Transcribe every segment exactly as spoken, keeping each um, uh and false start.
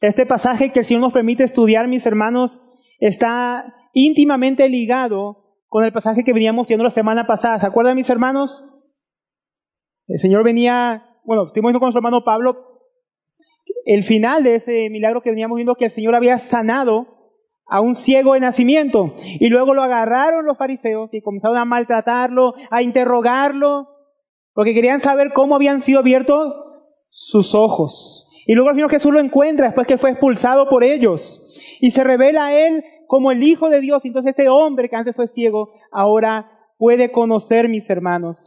Este pasaje que el Señor nos permite estudiar, mis hermanos, está íntimamente ligado con el pasaje que veníamos viendo la semana pasada. ¿Se acuerdan, mis hermanos? El Señor venía, bueno, estuvimos viendo con nuestro hermano Pablo el final de ese milagro que veníamos viendo, que el Señor había sanado a un ciego de nacimiento. Y luego lo agarraron los fariseos y comenzaron a maltratarlo, a interrogarlo, porque querían saber cómo habían sido abiertos sus ojos. Y luego el Señor Jesús lo encuentra después que él fue expulsado por ellos. Y se revela a él como el Hijo de Dios. Entonces este hombre que antes fue ciego, ahora puede conocer, mis hermanos,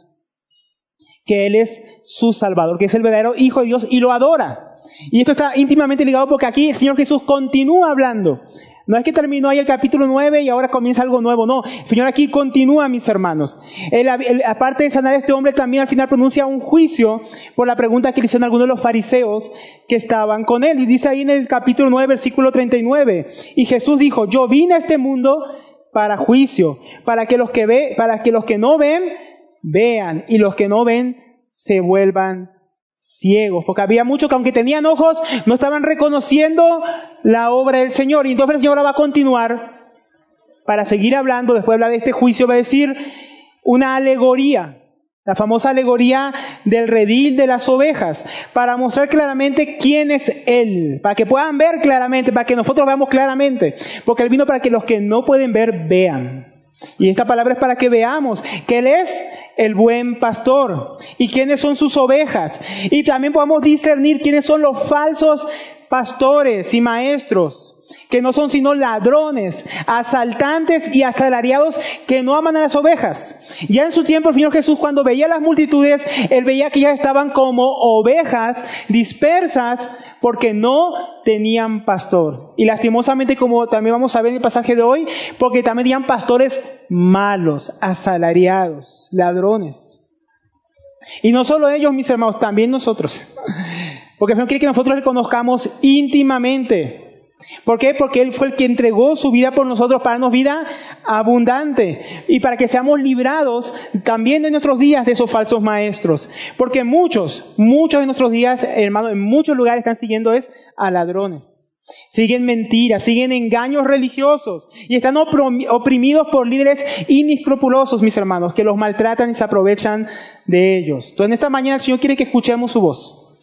que Él es su Salvador, que es el verdadero Hijo de Dios, y lo adora. Y esto está íntimamente ligado porque aquí el Señor Jesús continúa hablando. No es que terminó ahí el capítulo nueve y ahora comienza algo nuevo, no. El Señor aquí continúa, mis hermanos. Él, él, aparte de sanar a este hombre, también al final pronuncia un juicio por la pregunta que le hicieron algunos de los fariseos que estaban con él. Y dice ahí en el capítulo nueve, versículo treinta y nueve, y Jesús dijo: yo vine a este mundo para juicio, para que los que ve, para que los que no ven, vean, y los que no ven se vuelvan ciegos, porque había muchos que aunque tenían ojos no estaban reconociendo la obra del Señor. Y entonces el Señor ahora va a continuar para seguir hablando. Después de hablar de este juicio, va a decir una alegoría, la famosa alegoría del redil de las ovejas, para mostrar claramente quién es Él, para que puedan ver claramente, para que nosotros veamos claramente, porque Él vino para que los que no pueden ver vean. Y esta palabra es para que veamos que Él es el buen pastor y quiénes son sus ovejas. Y también podamos discernir quiénes son los falsos pastores y maestros, que no son sino ladrones, asaltantes y asalariados que no aman a las ovejas. Ya en su tiempo el Señor Jesús, cuando veía las multitudes, Él veía que ya estaban como ovejas dispersas porque no tenían pastor. Y lastimosamente, como también vamos a ver en el pasaje de hoy, porque también tenían pastores malos, asalariados, ladrones. Y no solo ellos, mis hermanos, también nosotros. Porque el Señor quiere que nosotros le conozcamos íntimamente. ¿Por qué? Porque Él fue el que entregó su vida por nosotros para darnos vida abundante y para que seamos librados también en nuestros días de esos falsos maestros. Porque muchos, muchos de nuestros días, hermanos, en muchos lugares están siguiendo es a ladrones. Siguen mentiras, siguen engaños religiosos y están oprimidos por líderes inescrupulosos, mis hermanos, que los maltratan y se aprovechan de ellos. Entonces en esta mañana el Señor quiere que escuchemos su voz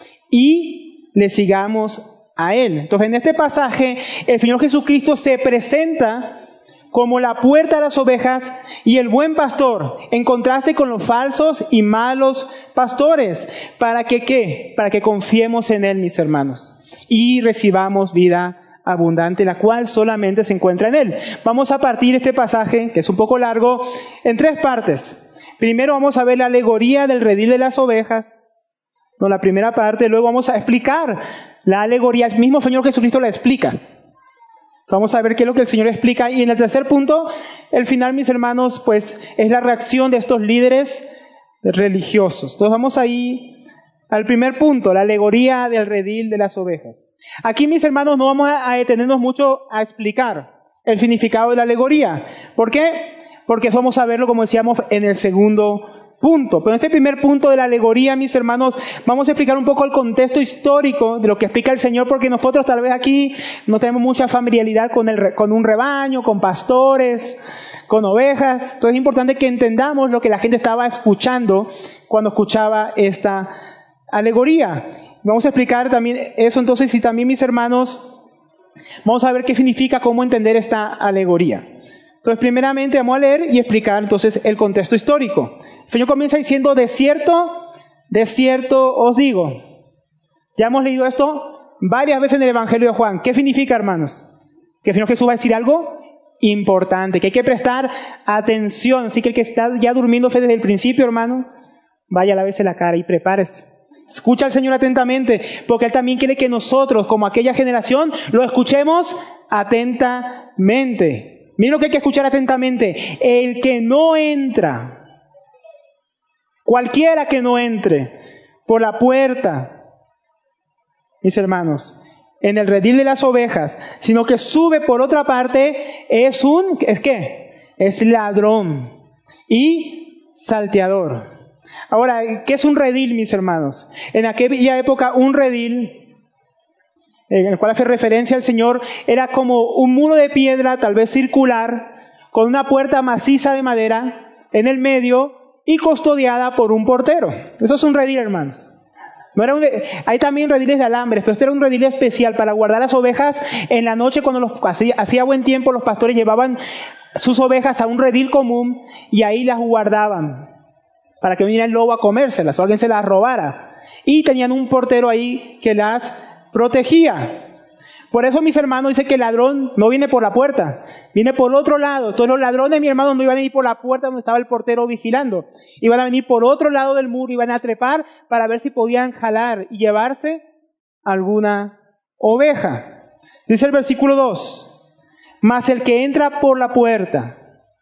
y le sigamos a Él. Entonces en este pasaje el Señor Jesucristo se presenta como la puerta de las ovejas y el buen pastor, en contraste con los falsos y malos pastores. ¿Para que qué? Para que confiemos en Él, mis hermanos, y recibamos vida abundante, la cual solamente se encuentra en Él. Vamos a partir este pasaje, que es un poco largo, en tres partes. Primero vamos a ver la alegoría del redil de las ovejas, no, la primera parte. Luego vamos a explicar la alegoría, el mismo Señor Jesucristo la explica. Vamos a ver qué es lo que el Señor explica. Y en el tercer punto, el final, mis hermanos, pues es la reacción de estos líderes religiosos. Entonces vamos ahí al primer punto, la alegoría del redil de las ovejas. Aquí, mis hermanos, no vamos a detenernos mucho a explicar el significado de la alegoría. ¿Por qué? Porque vamos a verlo, como decíamos, en el segundo punto. Pero en este primer punto de la alegoría, mis hermanos, vamos a explicar un poco el contexto histórico de lo que explica el Señor, porque nosotros tal vez aquí no tenemos mucha familiaridad con, el, con un rebaño, con pastores, con ovejas. Entonces es importante que entendamos lo que la gente estaba escuchando cuando escuchaba esta alegoría. Vamos a explicar también eso entonces, y también, mis hermanos, vamos a ver qué significa, cómo entender esta alegoría. Entonces, primeramente vamos a leer y explicar entonces el contexto histórico. El Señor comienza diciendo: de cierto, de cierto os digo. Ya hemos leído esto varias veces en el Evangelio de Juan. ¿Qué significa, hermanos? Que el Señor Jesús va a decir algo importante, que hay que prestar atención. Así que el que está ya durmiéndose desde el principio, hermano, vaya a lavarse la cara y prepárese. Escucha al Señor atentamente, porque Él también quiere que nosotros, como aquella generación, lo escuchemos atentamente. Miren lo que hay que escuchar atentamente. El que no entra, cualquiera que no entre por la puerta, mis hermanos, en el redil de las ovejas, sino que sube por otra parte, es un, ¿es qué? Es ladrón y salteador. Ahora, ¿qué es un redil, mis hermanos? En aquella época, un redil en el cual hace referencia el Señor, era como un muro de piedra, tal vez circular, con una puerta maciza de madera en el medio y custodiada por un portero. Eso es un redil, hermanos. No era un, hay también rediles de alambres, pero este era un redil especial para guardar las ovejas en la noche cuando los, hacía, hacía buen tiempo, los pastores llevaban sus ovejas a un redil común y ahí las guardaban para que no viniera el lobo a comérselas o alguien se las robara. Y tenían un portero ahí que las protegía. Por eso, mis hermanos, dice que el ladrón no viene por la puerta, viene por otro lado. Entonces los ladrones, mis hermanos, no iban a venir por la puerta donde estaba el portero vigilando. Iban a venir por otro lado del muro, iban a trepar para ver si podían jalar y llevarse alguna oveja. Dice el versículo dos, mas el que entra por la puerta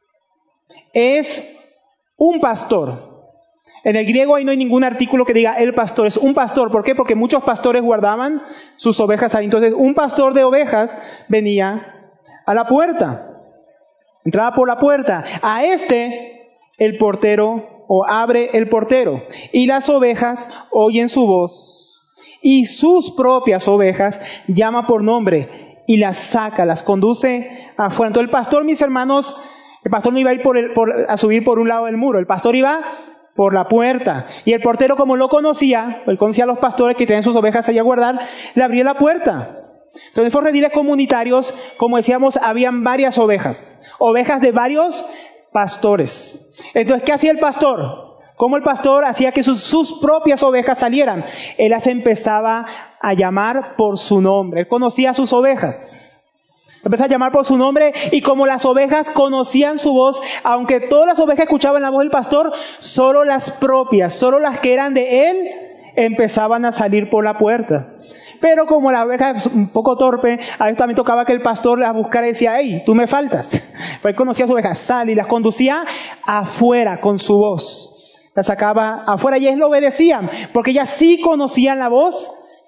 es un pastor. En el griego ahí no hay ningún artículo que diga el pastor, es un pastor. ¿Por qué? Porque muchos pastores guardaban sus ovejas ahí. Entonces, un pastor de ovejas venía a la puerta, entraba por la puerta. A este, el portero, o abre el portero, y las ovejas oyen su voz, y sus propias ovejas llama por nombre, y las saca, las conduce afuera. Entonces, el pastor, mis hermanos, el pastor no iba a ir por el, por, a subir por un lado del muro, el pastor iba por la puerta. Y el portero, como lo conocía, él conocía a los pastores que tenían sus ovejas allá a guardar, le abría la puerta. Entonces, en esos rediles comunitarios, como decíamos, habían varias ovejas. Ovejas de varios pastores. Entonces, ¿qué hacía el pastor? ¿Cómo el pastor hacía que sus, sus propias ovejas salieran? Él las empezaba a llamar por su nombre. Él conocía a sus ovejas. Empezó a llamar por su nombre y como las ovejas conocían su voz, aunque todas las ovejas escuchaban la voz del pastor, solo las propias, solo las que eran de él, empezaban a salir por la puerta. Pero como la oveja es un poco torpe, a veces también tocaba que el pastor las buscara y decía, hey, tú me faltas. Pues él conocía a sus ovejas, sal, y las conducía afuera con su voz. Las sacaba afuera y ellos lo obedecían, porque ellas sí conocían la voz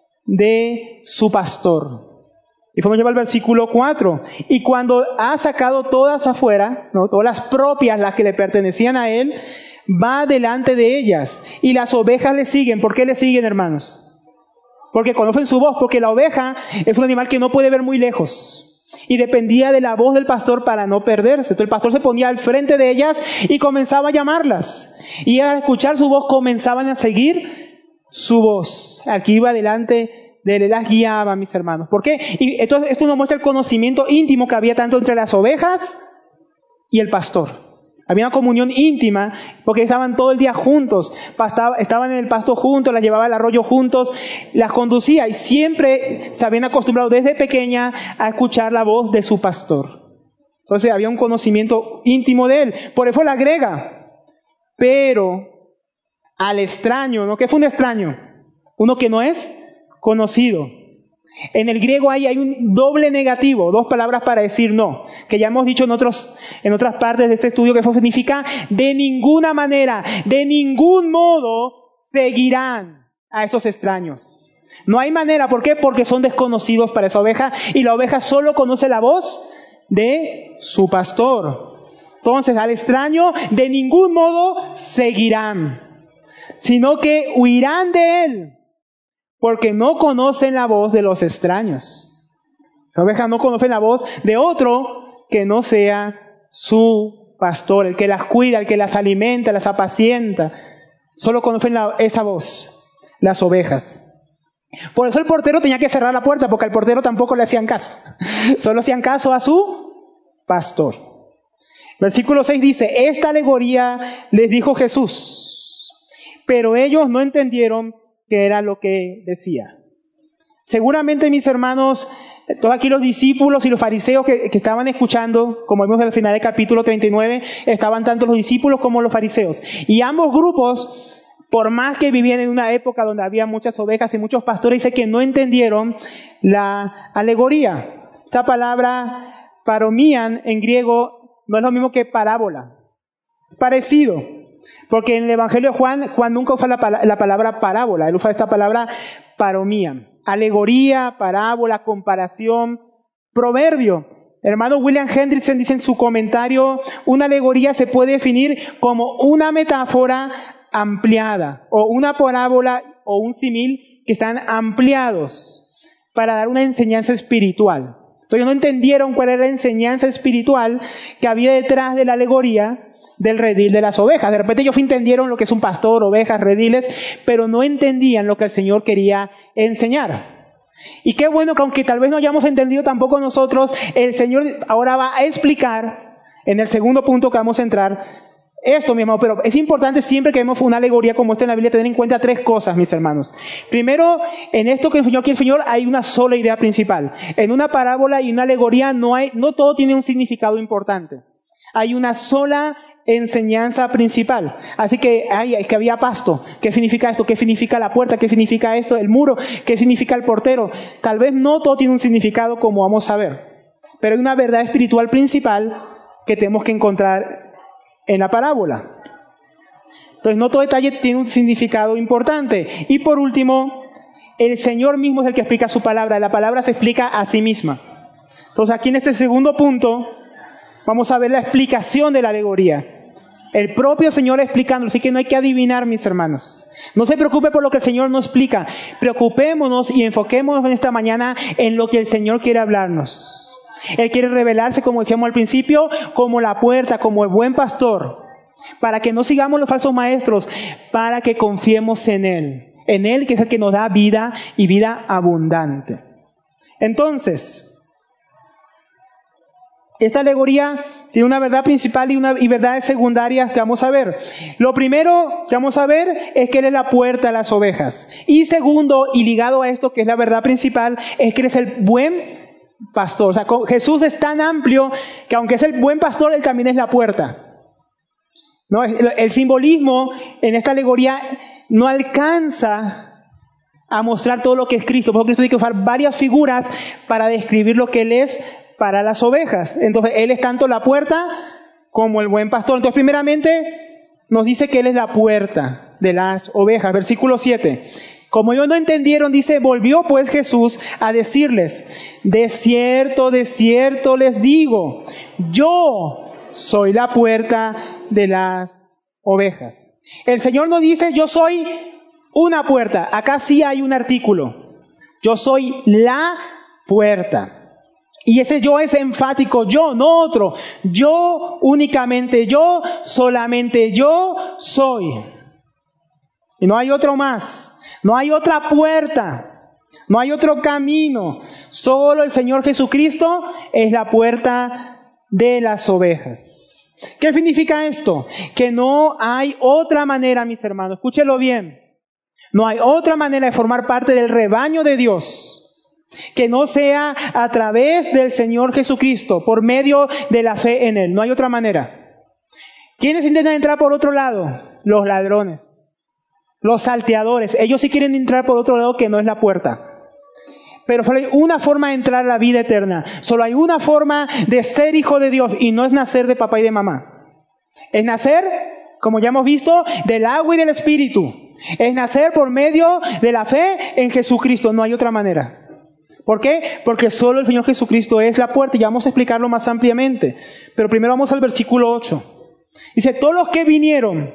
de su pastor. Y como lleva el versículo cuatro, y cuando ha sacado todas afuera, ¿no? Todas las propias, las que le pertenecían a él, va delante de ellas, y las ovejas le siguen. ¿Por qué le siguen, hermanos? Porque conocen su voz, porque la oveja es un animal que no puede ver muy lejos, y dependía de la voz del pastor para no perderse. Entonces el pastor se ponía al frente de ellas y comenzaba a llamarlas, y al escuchar su voz comenzaban a seguir su voz. Aquí iba delante de él, las guiaba, mis hermanos. ¿Por qué? Y esto, esto nos muestra el conocimiento íntimo que había tanto entre las ovejas y el pastor. Había una comunión íntima porque estaban todo el día juntos, pastaba, estaban en el pasto juntos, las llevaba al arroyo juntos, las conducía y siempre se habían acostumbrado desde pequeña a escuchar la voz de su pastor. Entonces había un conocimiento íntimo de él. Por eso la agrega. Pero al extraño, ¿no? ¿Qué fue un extraño? Uno que no es conocido. En el griego ahí hay un doble negativo, dos palabras para decir no, que ya hemos dicho en otros, en otras partes de este estudio, que eso significa de ninguna manera, de ningún modo seguirán a esos extraños. No hay manera, ¿por qué? Porque son desconocidos para esa oveja y la oveja solo conoce la voz de su pastor. Entonces al extraño de ningún modo seguirán, sino que huirán de él, porque no conocen la voz de los extraños. La oveja no conoce la voz de otro que no sea su pastor, el que las cuida, el que las alimenta, las apacienta. Solo conocen la, esa voz, las ovejas. Por eso el portero tenía que cerrar la puerta, porque al portero tampoco le hacían caso. Solo hacían caso a su pastor. Versículo seis dice, esta alegoría les dijo Jesús, pero ellos no entendieron que era lo que decía. Seguramente, mis hermanos, todos aquí los discípulos y los fariseos que, que estaban escuchando, como vimos al final del capítulo treinta y nueve, estaban tanto los discípulos como los fariseos. Y ambos grupos, por más que vivían en una época donde había muchas ovejas y muchos pastores, dice que no entendieron la alegoría. Esta palabra paromían en griego no es lo mismo que parábola. Parecido. Porque en el Evangelio de Juan, Juan nunca usa la, la palabra parábola, él usa esta palabra paromía. Alegoría, parábola, comparación, proverbio. El hermano William Hendrickson dice en su comentario, una alegoría se puede definir como una metáfora ampliada, o una parábola o un símil que están ampliados. para dar una enseñanza espiritual. Entonces ellos no entendieron cuál era la enseñanza espiritual que había detrás de la alegoría del redil de las ovejas. De repente ellos entendieron lo que es un pastor, ovejas, rediles, pero no entendían lo que el Señor quería enseñar. Y qué bueno que aunque tal vez no hayamos entendido tampoco nosotros, el Señor ahora va a explicar en el segundo punto que vamos a entrar esto, mi hermano. Pero es importante siempre que vemos una alegoría como esta en la Biblia tener en cuenta tres cosas, mis hermanos. Primero, en esto que enseñó aquí el Señor hay una sola idea principal. En una parábola y una alegoría no hay, no todo tiene un significado importante. Hay una sola enseñanza principal. Así que, ay, que había pasto. ¿Qué significa esto? ¿Qué significa la puerta? ¿Qué significa esto? El muro. ¿Qué significa el portero? Tal vez no todo tiene un significado como vamos a ver. Pero hay una verdad espiritual principal que tenemos que encontrar en la parábola. Entonces, no todo detalle tiene un significado importante. Y por último, el Señor mismo es el que explica su palabra. La palabra se explica a sí misma. Entonces, aquí en este segundo punto, vamos a ver la explicación de la alegoría. El propio Señor explicando, así que no hay que adivinar, mis hermanos. No se preocupe por lo que el Señor nos explica. Preocupémonos y enfoquémonos en esta mañana en lo que el Señor quiere hablarnos. Él quiere revelarse, como decíamos al principio, como la puerta, como el buen pastor, para que no sigamos los falsos maestros, para que confiemos en Él. En Él, que es el que nos da vida y vida abundante. Entonces, esta alegoría tiene una verdad principal y, una, y verdades secundarias que vamos a ver. Lo primero que vamos a ver es que Él es la puerta de las ovejas. Y segundo, y ligado a esto, que es la verdad principal, es que Él es el buen pastor. O sea, Jesús es tan amplio que aunque es el buen pastor, Él también es la puerta. ¿No? El, el simbolismo en esta alegoría no alcanza a mostrar todo lo que es Cristo. Por eso Cristo tiene que usar varias figuras para describir lo que Él es para las ovejas. Entonces, Él es tanto la puerta como el buen pastor. Entonces, primeramente, nos dice que Él es la puerta de las ovejas. Versículo siete. Como ellos no entendieron, dice, volvió pues Jesús a decirles, de cierto, de cierto les digo, yo soy la puerta de las ovejas. El Señor no dice, yo soy una puerta. Acá sí hay un artículo. Yo soy la puerta. Y ese yo es enfático, yo, no otro. Yo únicamente, yo, solamente yo soy. Y no hay otro más. No hay otra puerta. No hay otro camino. Solo el Señor Jesucristo es la puerta de las ovejas. ¿Qué significa esto? Que no hay otra manera, mis hermanos. Escúchelo bien. No hay otra manera de formar parte del rebaño de Dios que no sea a través del Señor Jesucristo, por medio de la fe en Él. No hay otra manera. ¿Quiénes intentan entrar por otro lado? Los ladrones, los salteadores. Ellos sí quieren entrar por otro lado que no es la puerta. Pero solo hay una forma de entrar a la vida eterna. Solo hay una forma de ser hijo de Dios y no es nacer de papá y de mamá. Es nacer, como ya hemos visto, del agua y del Espíritu. Es nacer por medio de la fe en Jesucristo. No hay otra manera. ¿Por qué? Porque solo el Señor Jesucristo es la puerta y ya vamos a explicarlo más ampliamente. Pero primero vamos al versículo ocho. Dice, todos los que vinieron,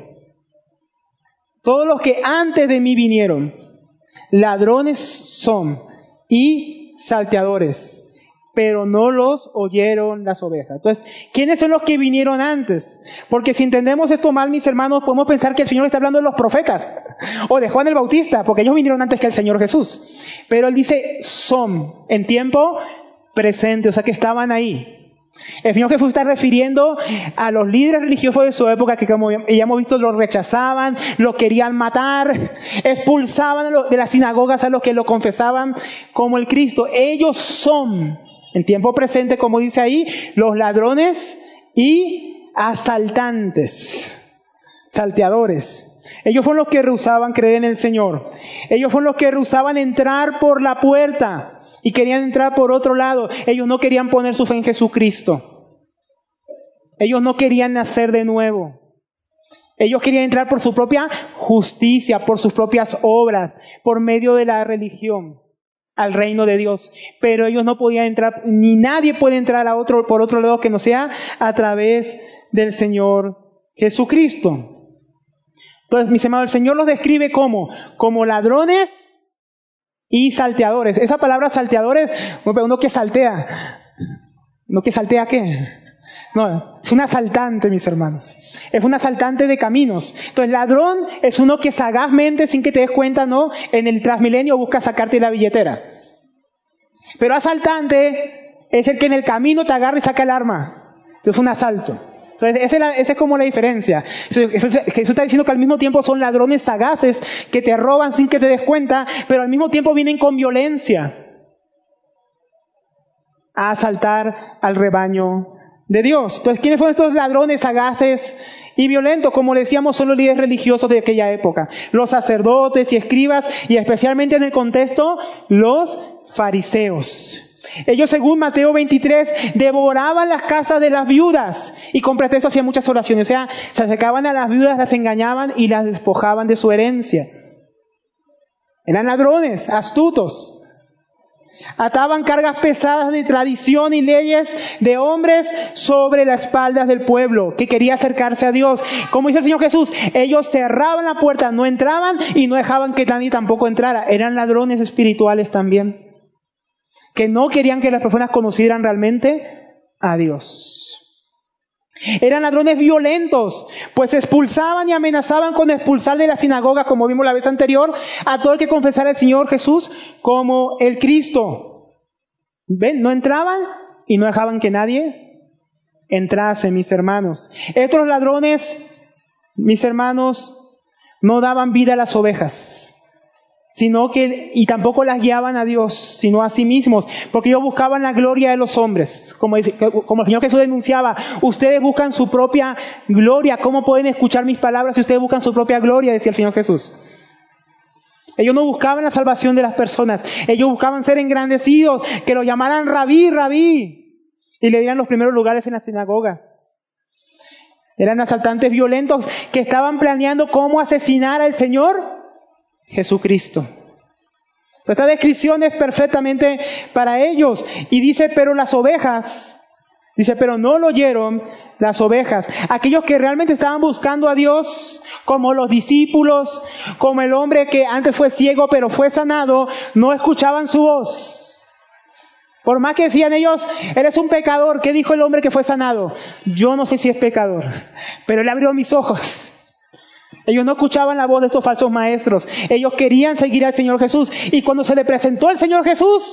todos los que antes de mí vinieron, ladrones son y salteadores, pero no los oyeron las ovejas. Entonces, ¿quiénes son los que vinieron antes? Porque si entendemos esto mal, mis hermanos, podemos pensar que el Señor está hablando de los profetas o de Juan el Bautista, porque ellos vinieron antes que el Señor Jesús. Pero Él dice, son, en tiempo presente, o sea que estaban ahí. El Señor Jesús está refiriendo a los líderes religiosos de su época que, como ya hemos visto, los rechazaban, los querían matar, expulsaban de las sinagogas a los que lo confesaban como el Cristo. Ellos son, en tiempo presente, como dice ahí, los ladrones y asaltantes, salteadores. Ellos fueron los que rehusaban creer en el Señor. Ellos fueron los que rehusaban entrar por la puerta y querían entrar por otro lado. Ellos no querían poner su fe en Jesucristo. Ellos no querían nacer de nuevo. Ellos querían entrar por su propia justicia, por sus propias obras, por medio de la religión al reino de Dios. Pero ellos no podían entrar, ni nadie puede entrar a otro, por otro lado que no sea a través del Señor Jesucristo. Entonces, mis hermanos, el Señor los describe como, como ladrones y salteadores. Esa palabra salteadores, uno que saltea. ¿No que saltea qué? No, es un asaltante, mis hermanos. Es un asaltante de caminos. Entonces, ladrón es uno que sagazmente, sin que te des cuenta, ¿no?, en el Transmilenio busca sacarte la billetera. Pero asaltante es el que en el camino te agarra y saca el arma. Entonces, es un asalto. Entonces, esa es, la, esa es como la diferencia. Jesús está diciendo que al mismo tiempo son ladrones sagaces que te roban sin que te des cuenta, pero al mismo tiempo vienen con violencia a asaltar al rebaño de Dios. Entonces, ¿quiénes fueron estos ladrones sagaces y violentos? Como le decíamos, son los líderes religiosos de aquella época. Los sacerdotes y escribas, y especialmente en el contexto, los fariseos. Ellos, según Mateo veintitrés, devoraban las casas de las viudas y con pretexto hacían muchas oraciones. O sea, se acercaban a las viudas, las engañaban y las despojaban de su herencia. Eran ladrones, astutos. Ataban cargas pesadas de tradición y leyes de hombres sobre las espaldas del pueblo que quería acercarse a Dios. Como dice el Señor Jesús, ellos cerraban la puerta, no entraban y no dejaban que nadie tampoco entrara. Eran ladrones espirituales también, que no querían que las personas conocieran realmente a Dios. Eran ladrones violentos, pues expulsaban y amenazaban con expulsar de la sinagoga, como vimos la vez anterior, a todo el que confesara al Señor Jesús como el Cristo. ¿Ven? No entraban y no dejaban que nadie entrase, mis hermanos. Estos ladrones, mis hermanos, no daban vida a las ovejas, sino que, y tampoco las guiaban a Dios, sino a sí mismos, porque ellos buscaban la gloria de los hombres. Como, dice, como el Señor Jesús denunciaba, ustedes buscan su propia gloria. ¿Cómo pueden escuchar mis palabras si ustedes buscan su propia gloria?, decía el Señor Jesús. Ellos no buscaban la salvación de las personas, ellos buscaban ser engrandecidos, que lo llamaran rabí, rabí, y le dieran los primeros lugares en las sinagogas. Eran asaltantes violentos que estaban planeando cómo asesinar al Señor Jesucristo. Esta descripción es perfectamente para ellos. Y dice, pero las ovejas, dice, pero no lo oyeron las ovejas. Aquellos que realmente estaban buscando a Dios, como los discípulos, como el hombre que antes fue ciego pero fue sanado, no escuchaban su voz. Por más que decían ellos, eres un pecador. ¿Qué dijo el hombre que fue sanado? Yo no sé si es pecador, pero él abrió mis ojos. Ellos no escuchaban la voz de estos falsos maestros. Ellos querían seguir al Señor Jesús. Y cuando se le presentó el Señor Jesús,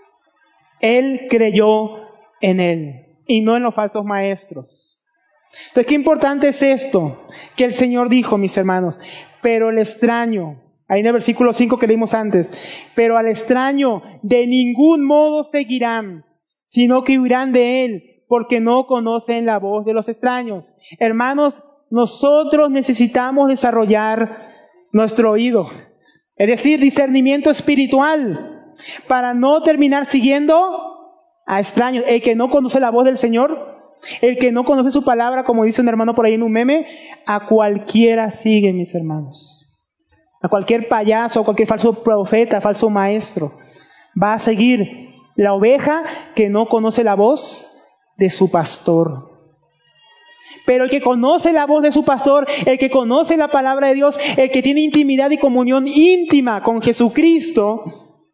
él creyó en él y no en los falsos maestros. Entonces, qué importante es esto que el Señor dijo, mis hermanos. Pero el extraño, ahí en el versículo cinco que leímos antes, pero al extraño de ningún modo seguirán, sino que huirán de él, porque no conocen la voz de los extraños. Hermanos, nosotros necesitamos desarrollar nuestro oído, es decir, discernimiento espiritual, para no terminar siguiendo a extraños. El que no conoce la voz del Señor, el que no conoce su palabra, como dice un hermano por ahí en un meme, a cualquiera sigue, mis hermanos. A cualquier payaso, a cualquier falso profeta, falso maestro, va a seguir la oveja que no conoce la voz de su pastor. Pero el que conoce la voz de su pastor, el que conoce la palabra de Dios, el que tiene intimidad y comunión íntima con Jesucristo,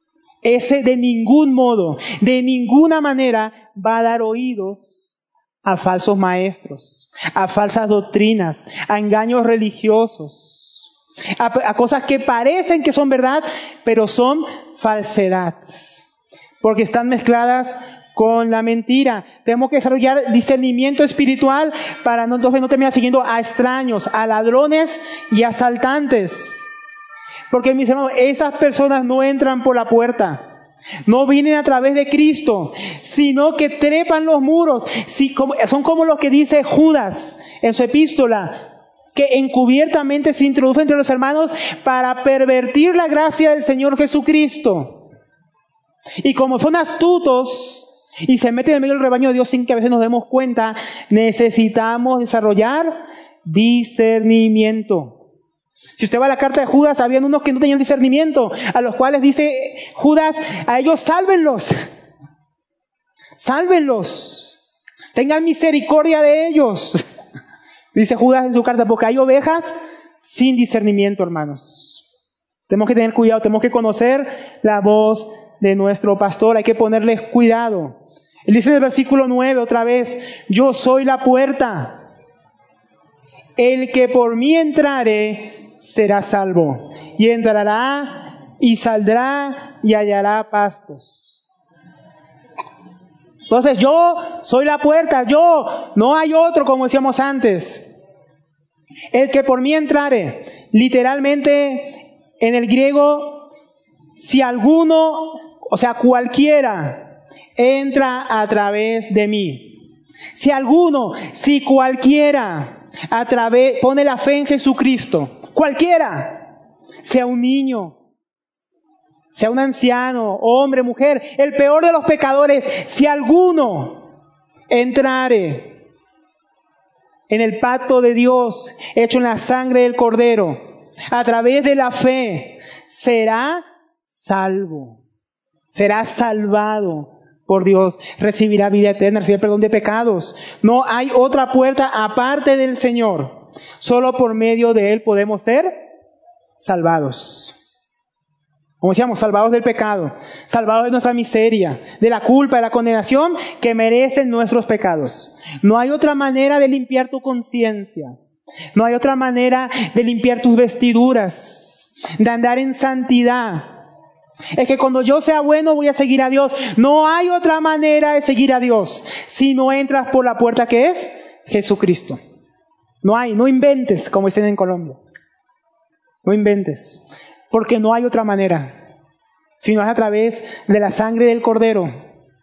ese de ningún modo, de ninguna manera va a dar oídos a falsos maestros, a falsas doctrinas, a engaños religiosos, a, a cosas que parecen que son verdad, pero son falsedad, porque están mezcladas con la mentira. Tenemos que desarrollar discernimiento espiritual para no, entonces no terminar siguiendo a extraños, a ladrones y asaltantes. Porque, mis hermanos, esas personas no entran por la puerta, no vienen a través de Cristo, sino que trepan los muros. Sí, como, son como los que dice Judas en su epístola, que encubiertamente se introduce entre los hermanos para pervertir la gracia del Señor Jesucristo. Y como son astutos y se meten en medio del rebaño de Dios sin que a veces nos demos cuenta, necesitamos desarrollar discernimiento. Si usted va a la carta de Judas, habían unos que no tenían discernimiento, a los cuales dice Judas, a ellos sálvenlos, sálvenlos, tengan misericordia de ellos, dice Judas en su carta, porque hay ovejas sin discernimiento, hermanos. Tenemos que tener cuidado, tenemos que conocer la voz de nuestro pastor, hay que ponerles cuidado. Él dice en el versículo nueve otra vez, yo soy la puerta. El que por mí entrare será salvo. Y entrará y saldrá y hallará pastos. Entonces yo soy la puerta, yo, no hay otro como decíamos antes. El que por mí entrare, literalmente en el griego, si alguno, o sea cualquiera, entra a través de mí. Si alguno, si cualquiera, a través, pone la fe en Jesucristo, cualquiera, sea un niño, sea un anciano, hombre, mujer, el peor de los pecadores, si alguno entrare en el pacto de Dios hecho en la sangre del Cordero, a través de la fe, será salvo, será salvado por Dios, recibirá vida eterna, recibirá perdón de pecados. No hay otra puerta aparte del Señor. Solo por medio de Él podemos ser salvados. Como decíamos, salvados del pecado, salvados de nuestra miseria, de la culpa, de la condenación que merecen nuestros pecados. No hay otra manera de limpiar tu conciencia. No hay otra manera de limpiar tus vestiduras, de andar en santidad. Es que cuando yo sea bueno voy a seguir a Dios. No hay otra manera de seguir a Dios si no entras por la puerta que es Jesucristo. No hay, no inventes, como dicen en Colombia. No inventes, porque no hay otra manera, sino es a través de la sangre del Cordero,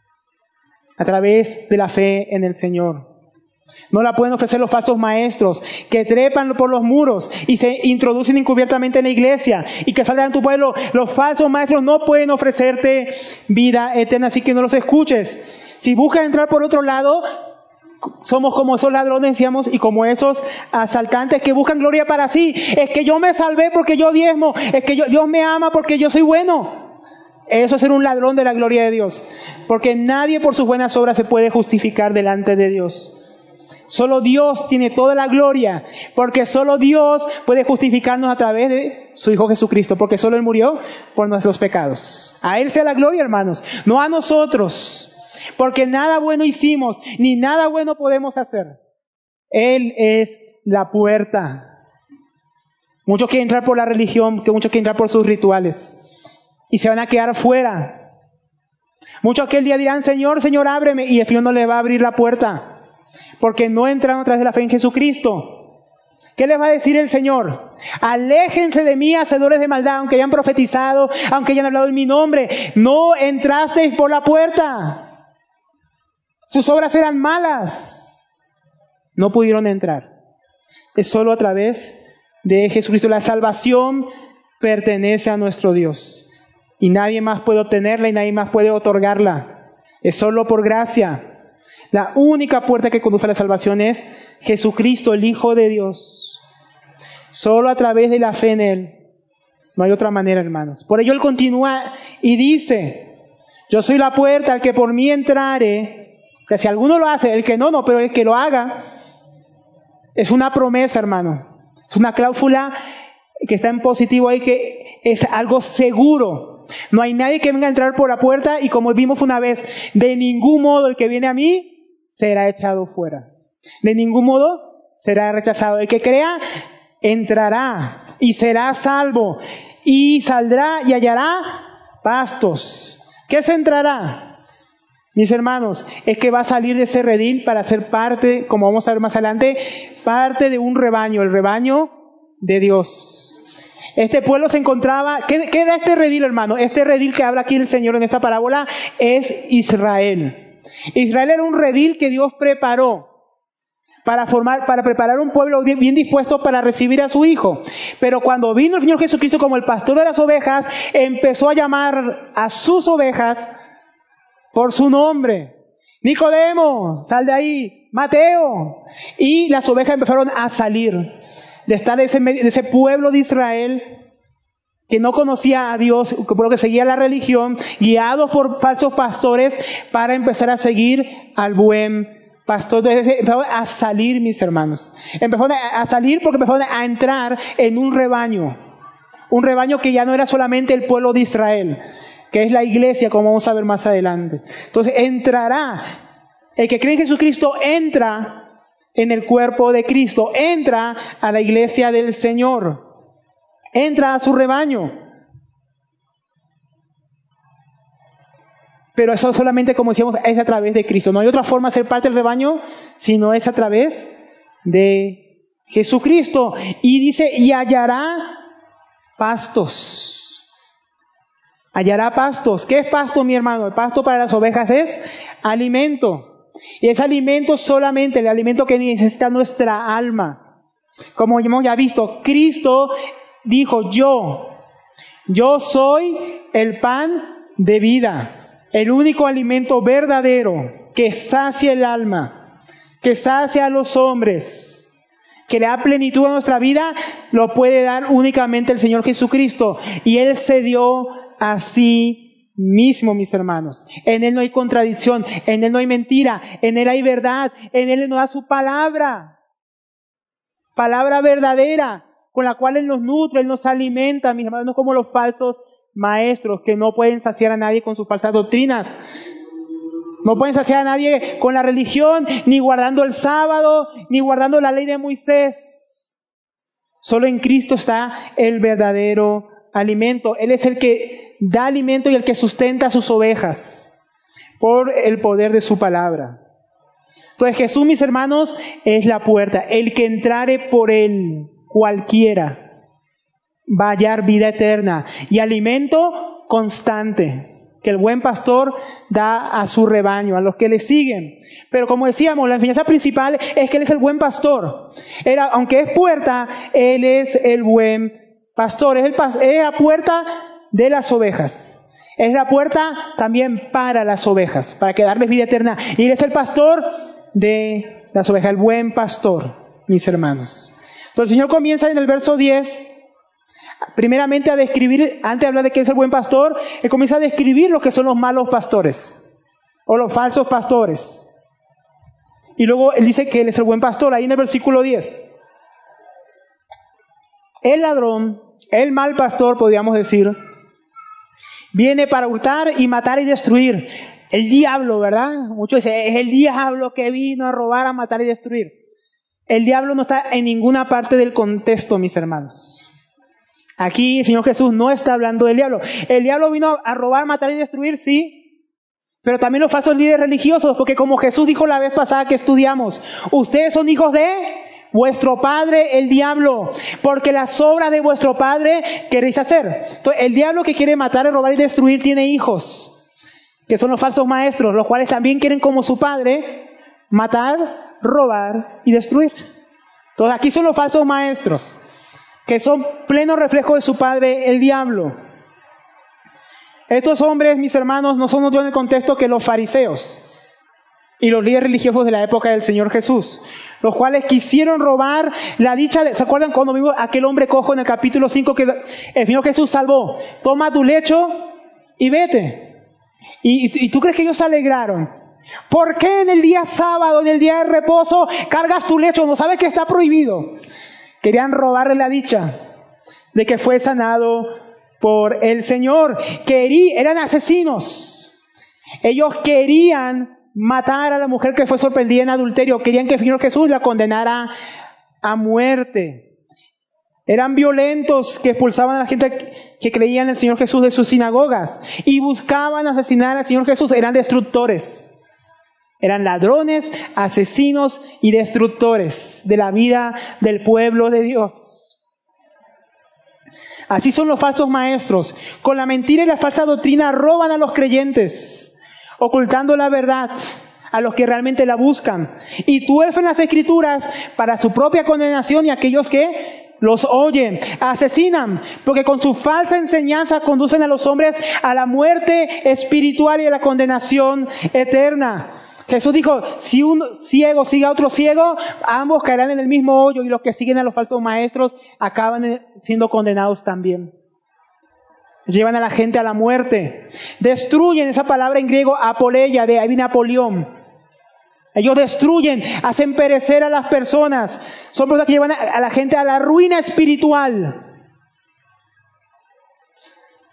a través de la fe en el Señor. No la pueden ofrecer los falsos maestros que trepan por los muros y se introducen encubiertamente en la iglesia y que salgan en tu pueblo. Los falsos maestros no pueden ofrecerte vida eterna, así que no los escuches. Si buscas entrar por otro lado, somos como esos ladrones, decíamos, y como esos asaltantes que buscan gloria para sí. Es que yo me salvé porque yo diezmo, es que yo, Dios me ama porque yo soy bueno. Eso es ser un ladrón de la gloria de Dios, porque nadie por sus buenas obras se puede justificar delante de Dios. Solo Dios tiene toda la gloria, porque solo Dios puede justificarnos a través de su Hijo Jesucristo, porque solo Él murió por nuestros pecados. A Él sea la gloria, hermanos, no a nosotros, porque nada bueno hicimos, ni nada bueno podemos hacer. Él es la puerta. Muchos quieren entrar por la religión, que muchos quieren entrar por sus rituales, y se van a quedar fuera. Muchos aquel día dirán, Señor, Señor, ábreme, y el Señor no le va a abrir la puerta, porque no entraron a través de la fe en Jesucristo. ¿Qué les va a decir el Señor? Aléjense de mí, hacedores de maldad, aunque hayan profetizado, aunque hayan hablado en mi nombre. No entrasteis por la puerta. Sus obras eran malas. No pudieron entrar. Es solo a través de Jesucristo. La salvación pertenece a nuestro Dios. Y nadie más puede obtenerla y nadie más puede otorgarla. Es solo por gracia. La única puerta que conduce a la salvación es Jesucristo, el Hijo de Dios. Solo a través de la fe en Él. No hay otra manera, hermanos. Por ello Él continúa y dice, yo soy la puerta, al que por mí entrare. O sea, si alguno lo hace, el que no, no, pero el que lo haga, es una promesa, hermano. Es una cláusula que está en positivo ahí, que es algo seguro. No hay nadie que venga a entrar por la puerta y, como vimos una vez, de ningún modo el que viene a mí será echado fuera. De ningún modo será rechazado. El que crea entrará y será salvo y saldrá y hallará pastos. ¿Qué se entrará? Mis hermanos, es que va a salir de ese redil para ser parte, como vamos a ver más adelante, parte de un rebaño, el rebaño de Dios. Este pueblo se encontraba, ¿qué, qué era este redil, hermano? Este redil que habla aquí el Señor en esta parábola es Israel. Israel era un redil que Dios preparó para formar, para preparar un pueblo bien, bien dispuesto para recibir a su Hijo. Pero cuando vino el Señor Jesucristo como el pastor de las ovejas, empezó a llamar a sus ovejas por su nombre. Nicodemo, sal de ahí. Mateo. Y las ovejas empezaron a salir de estar de ese, de ese pueblo de Israel que no conocía a Dios, por lo que seguía la religión, guiados por falsos pastores, para empezar a seguir al buen pastor. Entonces empezaron a salir, mis hermanos. Empezaron a salir porque empezaron a entrar en un rebaño. Un rebaño que ya no era solamente el pueblo de Israel, que es la iglesia, como vamos a ver más adelante. Entonces entrará, el que cree en Jesucristo entra en el cuerpo de Cristo, entra a la iglesia del Señor, entra a su rebaño. Pero eso solamente, como decíamos, es a través de Cristo. No hay otra forma de ser parte del rebaño, sino es a través de Jesucristo. Y dice, y hallará pastos. Hallará pastos. ¿Qué es pasto, mi hermano? El pasto para las ovejas es alimento. Y ese alimento solamente, el alimento que necesita nuestra alma. Como hemos ya visto, Cristo dijo, yo, yo soy el pan de vida. El único alimento verdadero que sacia el alma, que sacia a los hombres, que le da plenitud a nuestra vida, lo puede dar únicamente el Señor Jesucristo. Y Él se dio a sí mismo, mis hermanos. En Él no hay contradicción, en Él no hay mentira, en Él hay verdad, en Él nos da su palabra. Palabra verdadera, con la cual Él nos nutre, Él nos alimenta, mis hermanos, no como los falsos maestros que no pueden saciar a nadie con sus falsas doctrinas. No pueden saciar a nadie con la religión, ni guardando el sábado, ni guardando la ley de Moisés. Solo en Cristo está el verdadero alimento. Él es el que da alimento y el que sustenta a sus ovejas por el poder de su palabra. Entonces Jesús, mis hermanos, es la puerta. El que entrare por Él, cualquiera, va a hallar vida eterna y alimento constante que el buen pastor da a su rebaño, a los que le siguen. Pero como decíamos, la enseñanza principal es que Él es el buen pastor. Él, aunque es puerta, Él es el buen pastor. Es, el, es la puerta de las ovejas. Es la puerta también para las ovejas, para que darles vida eterna. Y Él es el pastor de las ovejas, el buen pastor, mis hermanos. Entonces el Señor comienza en el verso diez, primeramente a describir, antes de hablar de que es el buen pastor, Él comienza a describir lo que son los malos pastores, o los falsos pastores. Y luego Él dice que Él es el buen pastor, ahí en el versículo diez. El ladrón, el mal pastor, podríamos decir, viene para hurtar y matar y destruir. El diablo, ¿verdad? Muchos dicen, es el diablo que vino a robar, a matar y destruir. El diablo no está en ninguna parte del contexto, mis hermanos. Aquí el Señor Jesús no está hablando del diablo. El diablo vino a robar, matar y destruir, sí. Pero también los falsos líderes religiosos, porque como Jesús dijo la vez pasada que estudiamos, ustedes son hijos de vuestro padre el diablo, porque las obras de vuestro padre queréis hacer. Entonces, el diablo que quiere matar, robar y destruir tiene hijos, que son los falsos maestros, los cuales también quieren como su padre matar, robar y destruir. Entonces aquí son los falsos maestros, que son pleno reflejo de su padre, el diablo. Estos hombres, mis hermanos, no son otros en el contexto que los fariseos y los líderes religiosos de la época del Señor Jesús, los cuales quisieron robar la dicha de, ¿se acuerdan cuando vimos aquel hombre cojo en el capítulo cinco que el Señor Jesús salvó? Toma tu lecho y vete. ¿Y, y, y tú crees que ellos se alegraron? ¿Por qué en el día sábado, en el día de reposo, cargas tu lecho? ¿No sabes que está prohibido? Querían robarle la dicha de que fue sanado por el Señor. Querí, eran asesinos. Ellos querían matar a la mujer que fue sorprendida en adulterio. Querían que el Señor Jesús la condenara a muerte. Eran violentos que expulsaban a la gente que creía en el Señor Jesús de sus sinagogas y buscaban asesinar al Señor Jesús. Eran destructores. Eran ladrones, asesinos y destructores de la vida del pueblo de Dios. Así son los falsos maestros. Con la mentira y la falsa doctrina roban a los creyentes, ocultando la verdad a los que realmente la buscan. Y tuercen las Escrituras para su propia condenación y aquellos que los oyen. Asesinan, porque con su falsa enseñanza conducen a los hombres a la muerte espiritual y a la condenación eterna. Jesús dijo, si un ciego sigue a otro ciego, ambos caerán en el mismo hoyo, y los que siguen a los falsos maestros acaban siendo condenados también. Llevan a la gente a la muerte. Destruyen, esa palabra en griego, apoleia, de ahí viene Apolión. Ellos destruyen, hacen perecer a las personas. Son personas que llevan a la gente a la ruina espiritual.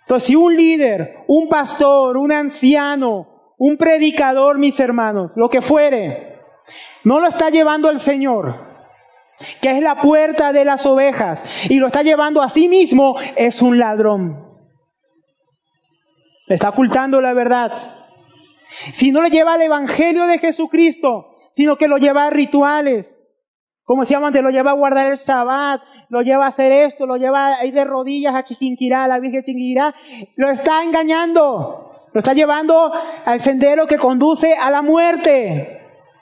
Entonces, si un líder, un pastor, un anciano, un predicador, mis hermanos, lo que fuere, no lo está llevando el Señor, que es la puerta de las ovejas, y lo está llevando a sí mismo, es un ladrón. Le está ocultando la verdad. Si no le lleva al Evangelio de Jesucristo, sino que lo lleva a rituales, como decíamos antes, lo lleva a guardar el Shabbat, lo lleva a hacer esto, lo lleva a ir de rodillas a Chiquinquirá, a la Virgen de Chiquinquirá, lo está engañando, lo está llevando al sendero que conduce a la muerte.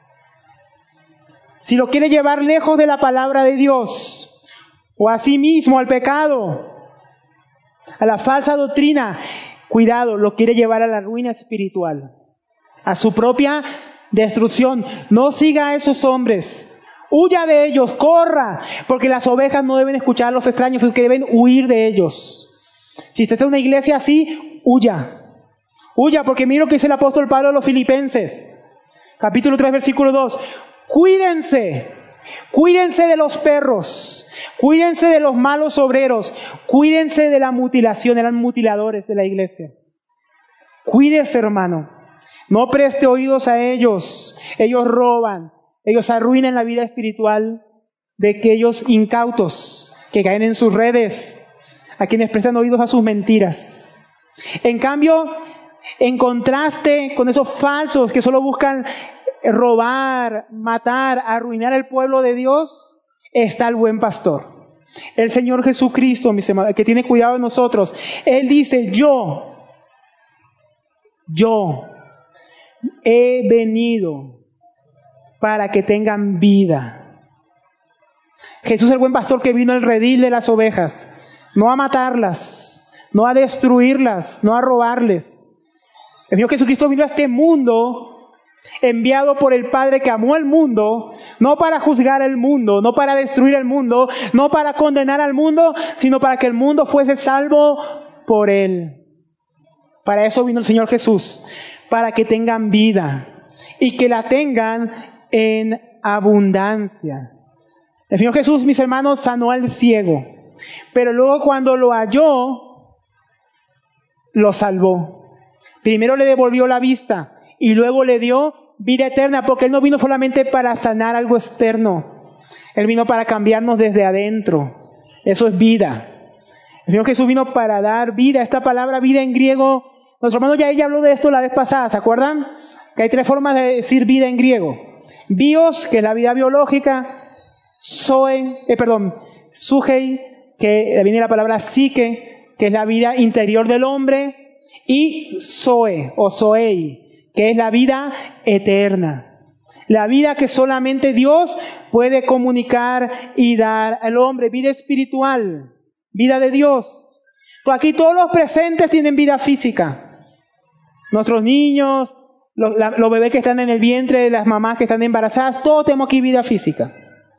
Si lo quiere llevar lejos de la palabra de Dios, o a sí mismo al pecado, a la falsa doctrina, cuidado, lo quiere llevar a la ruina espiritual, a su propia destrucción. No siga a esos hombres. Huya de ellos, corra, porque las ovejas no deben escuchar a los extraños, sino que deben huir de ellos. Si usted está en una iglesia así, huya. Huya, porque mira lo que dice el apóstol Pablo a los Filipenses. Capítulo tres, versículo dos. Cuídense, cuídense de los perros, cuídense de los malos obreros, cuídense de la mutilación, de los mutiladores de la iglesia. Cuídese, hermano. No preste oídos a ellos. Ellos roban. Ellos arruinan la vida espiritual de aquellos incautos que caen en sus redes, a quienes prestan oídos a sus mentiras. En cambio, en contraste con esos falsos que solo buscan robar, matar, arruinar el pueblo de Dios, está el buen pastor. El Señor Jesucristo, mis hermanos, que tiene cuidado de nosotros. Él dice, yo, yo he venido para que tengan vida. Jesús es el buen pastor que vino al redil de las ovejas, no a matarlas, no a destruirlas, no a robarles. El Señor Jesucristo vino a este mundo, enviado por el Padre que amó el mundo, no para juzgar el mundo, no para destruir el mundo, no para condenar al mundo, sino para que el mundo fuese salvo por Él. Para eso vino el Señor Jesús, para que tengan vida y que la tengan en abundancia. El Señor Jesús, mis hermanos, sanó al ciego, pero luego cuando lo halló, lo salvó. Primero le devolvió la vista y luego le dio vida eterna, porque Él no vino solamente para sanar algo externo, Él vino para cambiarnos desde adentro. Eso es vida. El Señor Jesús vino para dar vida. Esta palabra vida en griego, nuestro hermano ya ella habló de esto la vez pasada, ¿se acuerdan? Que hay tres formas de decir vida en griego. Bios, que es la vida biológica, zoe, eh, perdón, sugei, que viene la palabra psique, que es la vida interior del hombre, y zoe o zoei, que es la vida eterna. La vida que solamente Dios puede comunicar y dar al hombre, vida espiritual, vida de Dios. Pues aquí todos los presentes tienen vida física. Nuestros niños, Los, la, los bebés que están en el vientre, las mamás que están embarazadas, todos tenemos aquí vida física.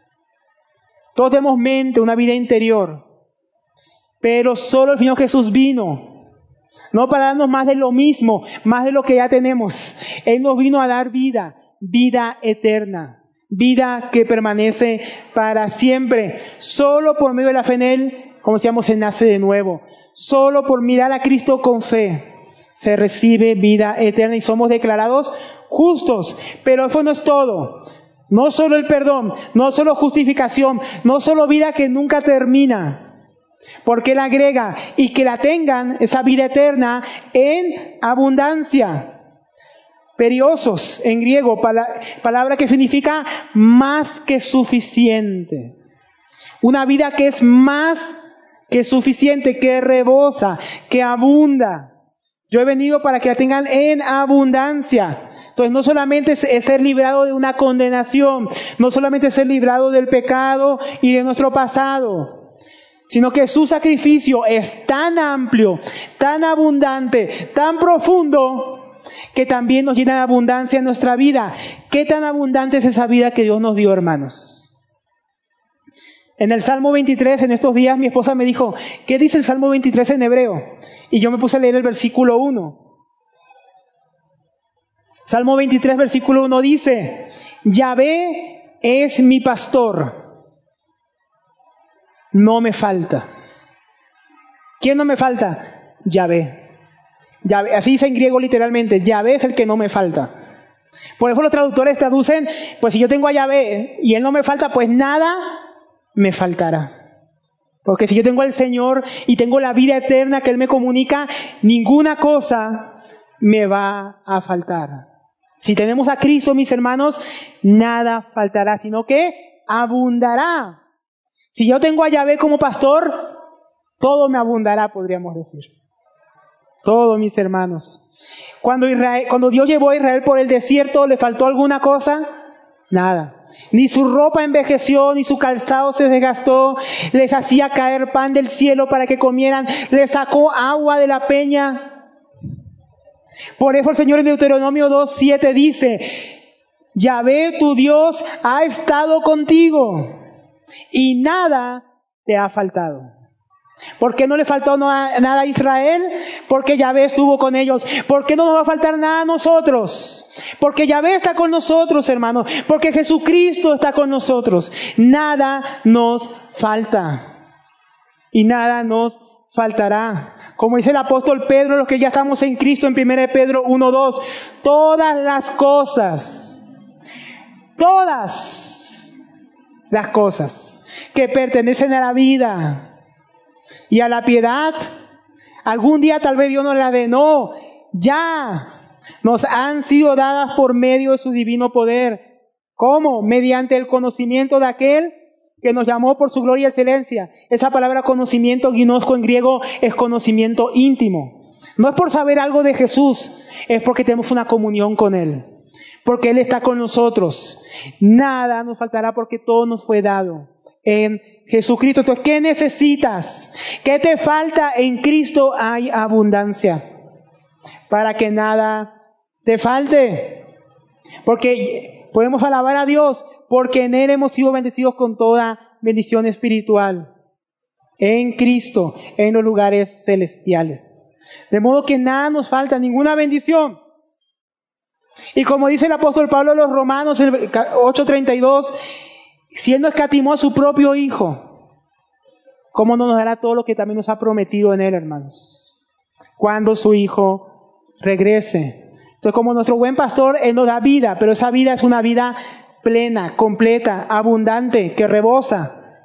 Todos tenemos mente, una vida interior. Pero solo el Señor Jesús vino, no para darnos más de lo mismo, más de lo que ya tenemos. Él nos vino a dar vida, vida eterna, vida que permanece para siempre. Solo por medio de la fe en Él, como decíamos, se nace de nuevo. Solo por mirar a Cristo con fe se recibe vida eterna y somos declarados justos. Pero eso no es todo. No solo el perdón, no solo justificación, no solo vida que nunca termina. Porque Él agrega, y que la tengan, esa vida eterna, en abundancia. Periosos, en griego, pala- palabra que significa más que suficiente. Una vida que es más que suficiente, que rebosa, que abunda. Yo he venido para que la tengan en abundancia. Entonces no solamente es, es ser librado de una condenación, no solamente es ser librado del pecado y de nuestro pasado, sino que su sacrificio es tan amplio, tan abundante, tan profundo, que también nos llena de abundancia en nuestra vida. ¿Qué tan abundante es esa vida que Dios nos dio, hermanos? En el Salmo veintitrés, en estos días, mi esposa me dijo, ¿qué dice el Salmo veintitrés en hebreo? Y yo me puse a leer el versículo uno. Salmo veintitrés, versículo uno dice, Yahvé es mi pastor, no me falta. ¿Quién no me falta? Yahvé. Yahvé. Así dice en griego literalmente, Yahvé es el que no me falta. Por eso los traductores traducen, pues si yo tengo a Yahvé y Él no me falta, pues nada me faltará. Porque si yo tengo al Señor y tengo la vida eterna que Él me comunica, ninguna cosa me va a faltar. Si tenemos a Cristo, mis hermanos, nada faltará, sino que abundará. Si yo tengo a Yahvé como pastor, todo me abundará, podríamos decir. Todo, mis hermanos. Cuando, Israel, cuando Dios llevó a Israel por el desierto, ¿le faltó alguna cosa? Nada. Ni su ropa envejeció, ni su calzado se desgastó. Les hacía caer pan del cielo para que comieran. Les sacó agua de la peña. Por eso el Señor en Deuteronomio dos siete dice, Yahvé tu Dios ha estado contigo y nada te ha faltado. ¿Por qué no le faltó nada a Israel? Porque Yahvé estuvo con ellos. ¿Por qué no nos va a faltar nada a nosotros? Porque Yahvé está con nosotros, hermanos. Porque Jesucristo está con nosotros. Nada nos falta. Y nada nos faltará. Como dice el apóstol Pedro, los que ya estamos en Cristo, en primera de Pedro uno dos, todas las cosas, todas las cosas que pertenecen a la vida y a la piedad, algún día tal vez Dios nos la dé. No, ya nos han sido dadas por medio de su divino poder. ¿Cómo? Mediante el conocimiento de aquel que nos llamó por su gloria y excelencia. Esa palabra conocimiento, ginosko en griego, es conocimiento íntimo. No es por saber algo de Jesús, es porque tenemos una comunión con Él. Porque Él está con nosotros. Nada nos faltará porque todo nos fue dado en Jesucristo. Entonces, ¿qué necesitas? ¿Qué te falta? En Cristo hay abundancia. Para que nada te falte. Porque podemos alabar a Dios, porque en Él hemos sido bendecidos con toda bendición espiritual. En Cristo, en los lugares celestiales. De modo que nada nos falta, ninguna bendición. Y como dice el apóstol Pablo a los Romanos en el ocho treinta y dos, si Él no escatimó a su propio Hijo, ¿cómo no nos dará todo lo que también nos ha prometido en Él, hermanos? Cuando su Hijo regrese. Entonces, como nuestro buen pastor, Él nos da vida, pero esa vida es una vida plena, completa, abundante, que rebosa.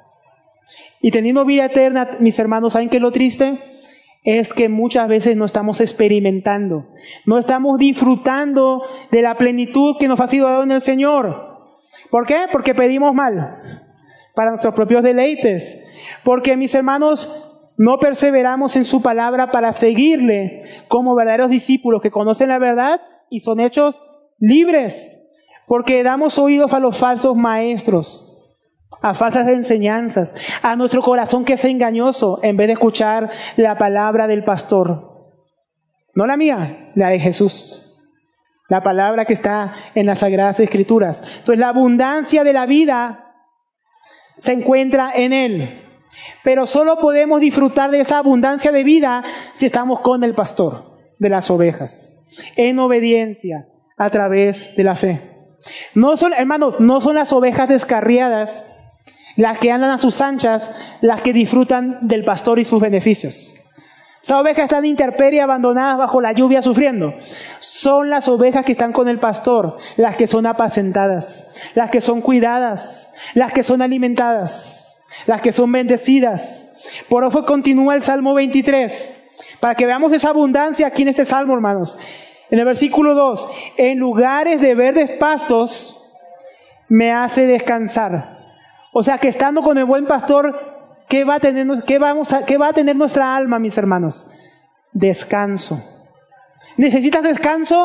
Y teniendo vida eterna, mis hermanos, ¿saben qué es lo triste? Es que muchas veces no estamos experimentando, no estamos disfrutando de la plenitud que nos ha sido dado en el Señor. ¿Por qué? Porque pedimos mal, para nuestros propios deleites. Porque, mis hermanos, no perseveramos en su palabra para seguirle como verdaderos discípulos que conocen la verdad y son hechos libres. Porque damos oídos a los falsos maestros, a falsas enseñanzas, a nuestro corazón que es engañoso, en vez de escuchar la palabra del pastor. No la mía, la de Jesús. La palabra que está en las Sagradas Escrituras. Entonces, la abundancia de la vida se encuentra en Él. Pero solo podemos disfrutar de esa abundancia de vida si estamos con el pastor de las ovejas, en obediencia, a través de la fe. No son, hermanos, no son las ovejas descarriadas las que andan a sus anchas, las que disfrutan del pastor y sus beneficios. Esas ovejas están intemperie, abandonadas bajo la lluvia, sufriendo. Son las ovejas que están con el pastor, las que son apacentadas, las que son cuidadas, las que son alimentadas, las que son bendecidas. Por eso continúa el Salmo veintitrés, para que veamos esa abundancia aquí en este Salmo, hermanos. En el versículo dos, en lugares de verdes pastos me hace descansar. O sea que estando con el buen pastor, ¿qué va a tener, qué vamos a, qué va a tener nuestra alma, mis hermanos? Descanso. ¿Necesitas descanso?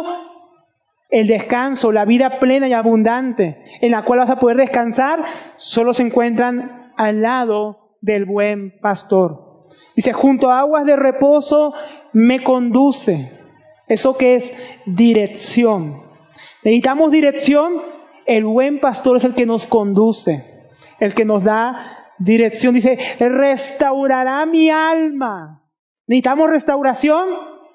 El descanso, la vida plena y abundante, en la cual vas a poder descansar, solo se encuentran al lado del buen pastor. Dice, junto a aguas de reposo me conduce. ¿Eso qué es? Dirección. ¿Necesitamos dirección? El buen pastor es el que nos conduce, el que nos da dirección. Dice, restaurará mi alma. ¿Necesitamos restauración?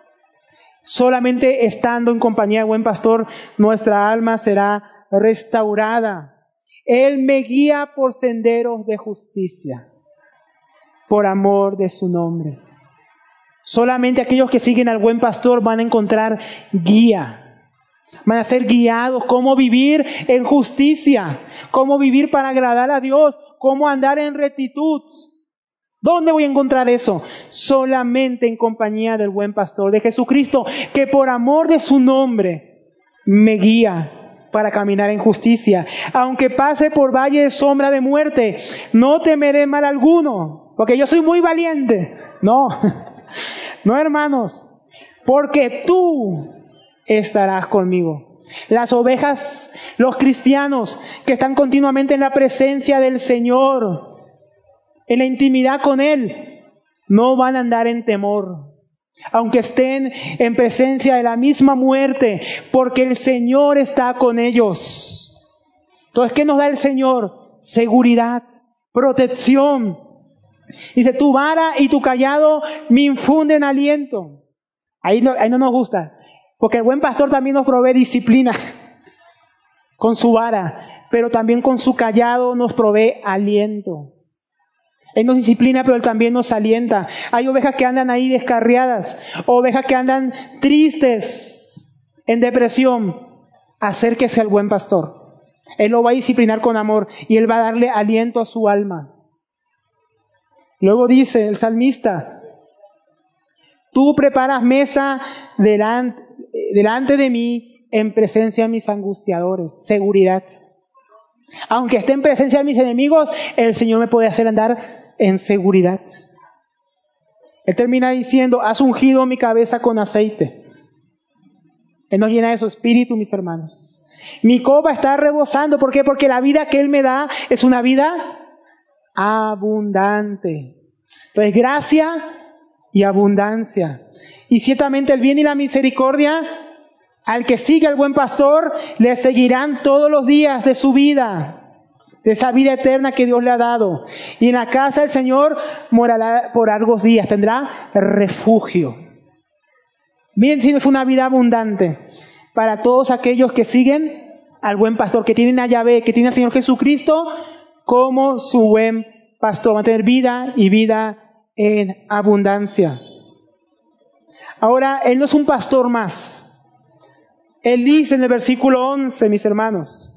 Solamente estando en compañía del buen pastor, nuestra alma será restaurada. Él me guía por senderos de justicia, por amor de su nombre. Solamente aquellos que siguen al buen pastor van a encontrar guía. Van a ser guiados cómo vivir en justicia, cómo vivir para agradar a Dios, cómo andar en rectitud. ¿Dónde voy a encontrar eso? Solamente en compañía del buen pastor, de Jesucristo, que por amor de su nombre me guía para caminar en justicia. Aunque pase por valle de sombra de muerte, no temeré mal alguno, porque yo soy muy valiente. No, no, hermanos, porque tú estarás conmigo. Las ovejas, los cristianos que están continuamente en la presencia del Señor, en la intimidad con Él, no van a andar en temor, aunque estén en presencia de la misma muerte, porque el Señor está con ellos. Entonces, ¿qué nos da el Señor? Seguridad, protección. Dice, tu vara y tu callado me infunden aliento. Ahí no, ahí no nos gusta, porque el buen pastor también nos provee disciplina con su vara, pero también con su callado nos provee aliento. Él nos disciplina, pero Él también nos alienta. Hay ovejas que andan ahí descarriadas, ovejas que andan tristes, en depresión. Acérquese al buen pastor. Él lo va a disciplinar con amor y Él va a darle aliento a su alma. Luego dice el salmista, tú preparas mesa delante, delante de mí en presencia de mis angustiadores. Seguridad. Aunque esté en presencia de mis enemigos, el Señor me puede hacer andar en seguridad. Él termina diciendo, has ungido mi cabeza con aceite. Él nos llena de su espíritu, mis hermanos. Mi copa está rebosando. ¿Por qué? Porque la vida que Él me da es una vida abundante. Entonces, gracia y abundancia. Y ciertamente el bien y la misericordia al que sigue al buen pastor, le seguirán todos los días de su vida, de esa vida eterna que Dios le ha dado. Y en la casa del Señor morará por largos días, tendrá refugio. Miren si no es una vida abundante para todos aquellos que siguen al buen pastor, que tienen a Yahvé, que tienen al Señor Jesucristo como su buen pastor. Van a tener vida y vida en abundancia. Ahora, Él no es un pastor más. Él dice en el versículo once, mis hermanos,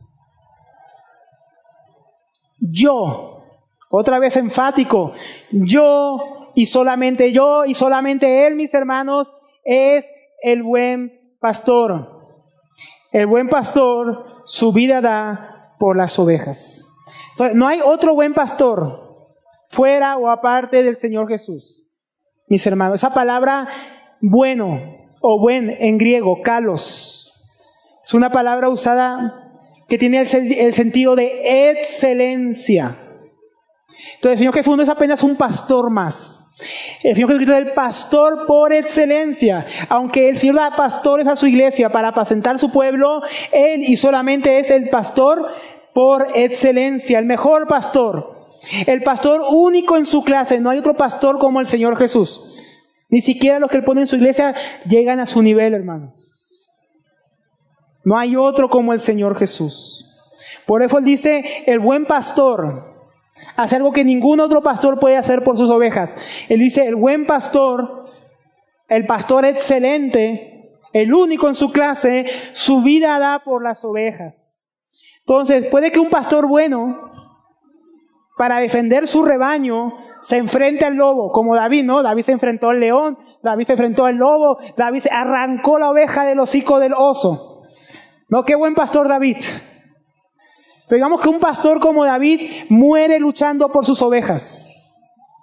yo, otra vez enfático, yo y solamente yo y solamente Él, mis hermanos, es el buen pastor. El buen pastor su vida da por las ovejas. Entonces, no hay otro buen pastor fuera o aparte del Señor Jesús, mis hermanos. Esa palabra bueno o buen en griego, kalos, es una palabra usada que tiene el, el sentido de excelencia. Entonces el Señor Jesús no es apenas un pastor más. El Señor Jesucristo es el pastor por excelencia. Aunque el Señor da pastores a su iglesia para apacentar su pueblo, Él y solamente es el pastor por excelencia, el mejor pastor. El pastor único en su clase. No hay otro pastor como el Señor Jesús. Ni siquiera los que Él pone en su iglesia llegan a su nivel, hermanos. No hay otro como el Señor Jesús. Por eso Él dice, el buen pastor hace algo que ningún otro pastor puede hacer por sus ovejas. Él dice, el buen pastor, el pastor excelente, el único en su clase, su vida da por las ovejas. Entonces, puede que un pastor bueno, para defender su rebaño, se enfrente al lobo, como David, ¿no? David se enfrentó al león, David se enfrentó al lobo, David se arrancó la oveja del hocico del oso. No, qué buen pastor David. Pero digamos que un pastor como David muere luchando por sus ovejas.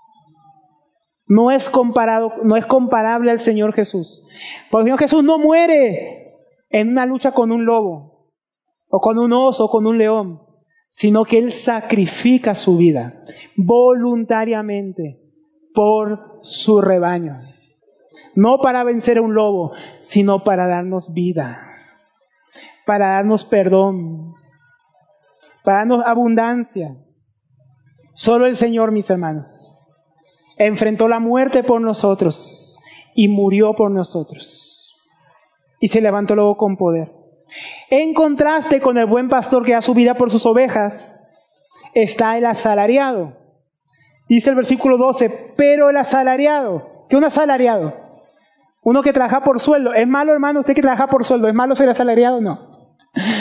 No es comparado, no es comparable al Señor Jesús. Porque el Señor Jesús no muere en una lucha con un lobo, o con un oso, o con un león, sino que Él sacrifica su vida voluntariamente por su rebaño. No para vencer a un lobo, sino para darnos vida, para darnos perdón, para darnos abundancia. Solo el Señor, mis hermanos, enfrentó la muerte por nosotros y murió por nosotros. Y se levantó luego con poder. En contraste con el buen pastor que da su vida por sus ovejas, está el asalariado. Dice el versículo doce, pero el asalariado, ¿Qué un asalariado? Uno que trabaja por sueldo. ¿Es malo, hermano, usted que trabaja por sueldo? ¿Es malo ser asalariado? No.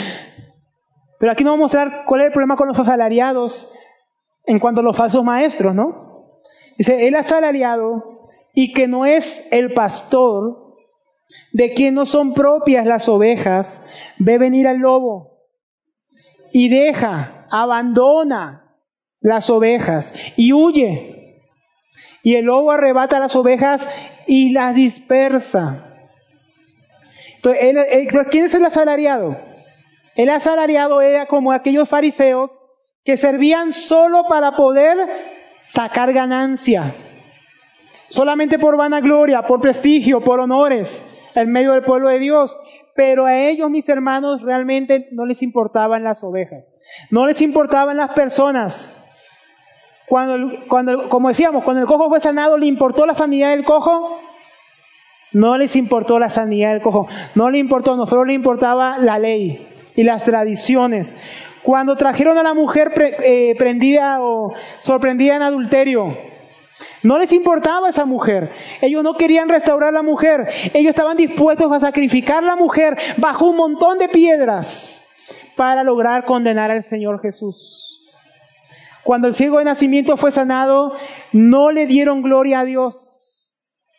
Pero aquí nos va a mostrar cuál es el problema con los asalariados en cuanto a los falsos maestros, ¿no? Dice, el asalariado y que no es el pastor, de quien no son propias las ovejas, ve venir al lobo y deja, abandona las ovejas y huye. Y el lobo arrebata las ovejas y las dispersa. Entonces, él, él, ¿quién es el asalariado? El asalariado era como aquellos fariseos que servían solo para poder sacar ganancia. Solamente por vanagloria, por prestigio, por honores, en medio del pueblo de Dios. Pero a ellos, mis hermanos, realmente no les importaban las ovejas. No les importaban las personas. Cuando, cuando, como decíamos, cuando el cojo fue sanado, ¿le importó la sanidad del cojo? No les importó la sanidad del cojo. No le importó, no solo le importaba la ley y las tradiciones. Cuando trajeron a la mujer pre, eh, prendida o sorprendida en adulterio, no les importaba esa mujer. Ellos no querían restaurar la mujer. Ellos estaban dispuestos a sacrificar la mujer bajo un montón de piedras para lograr condenar al Señor Jesús. Cuando el ciego de nacimiento fue sanado, no le dieron gloria a Dios,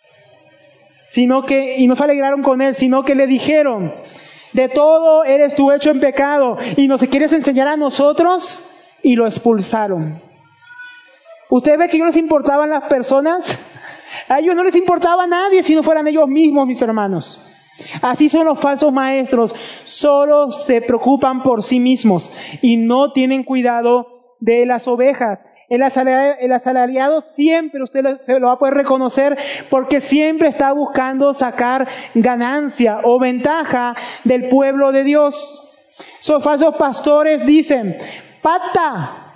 sino que, y no se alegraron con él, sino que le dijeron, de todo eres tú hecho en pecado, y nos quieres enseñar a nosotros, y lo expulsaron. ¿Ustedes ven que no les importaban las personas? A ellos no les importaba a nadie si no fueran ellos mismos, mis hermanos. Así son los falsos maestros, solo se preocupan por sí mismos y no tienen cuidado de las ovejas. El asalariado, el asalariado siempre usted lo, se lo va a poder reconocer porque siempre está buscando sacar ganancia o ventaja del pueblo de Dios. Esos falsos pastores dicen, pacta,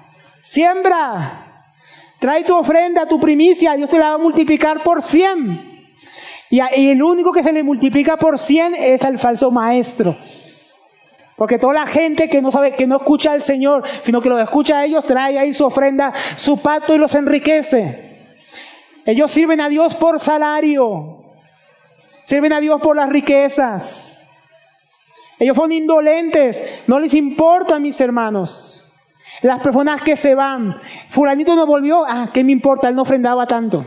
siembra, trae tu ofrenda, tu primicia, Dios te la va a multiplicar por cien. Y, y el único que se le multiplica por cien es al falso maestro. Porque toda la gente que no sabe, que no escucha al Señor, sino que los escucha a ellos, trae ahí su ofrenda, su pacto y los enriquece. Ellos sirven a Dios por salario. Sirven a Dios por las riquezas. Ellos son indolentes. No les importa, mis hermanos. Las personas que se van. Fulanito no volvió. Ah, ¿qué me importa? Él no ofrendaba tanto.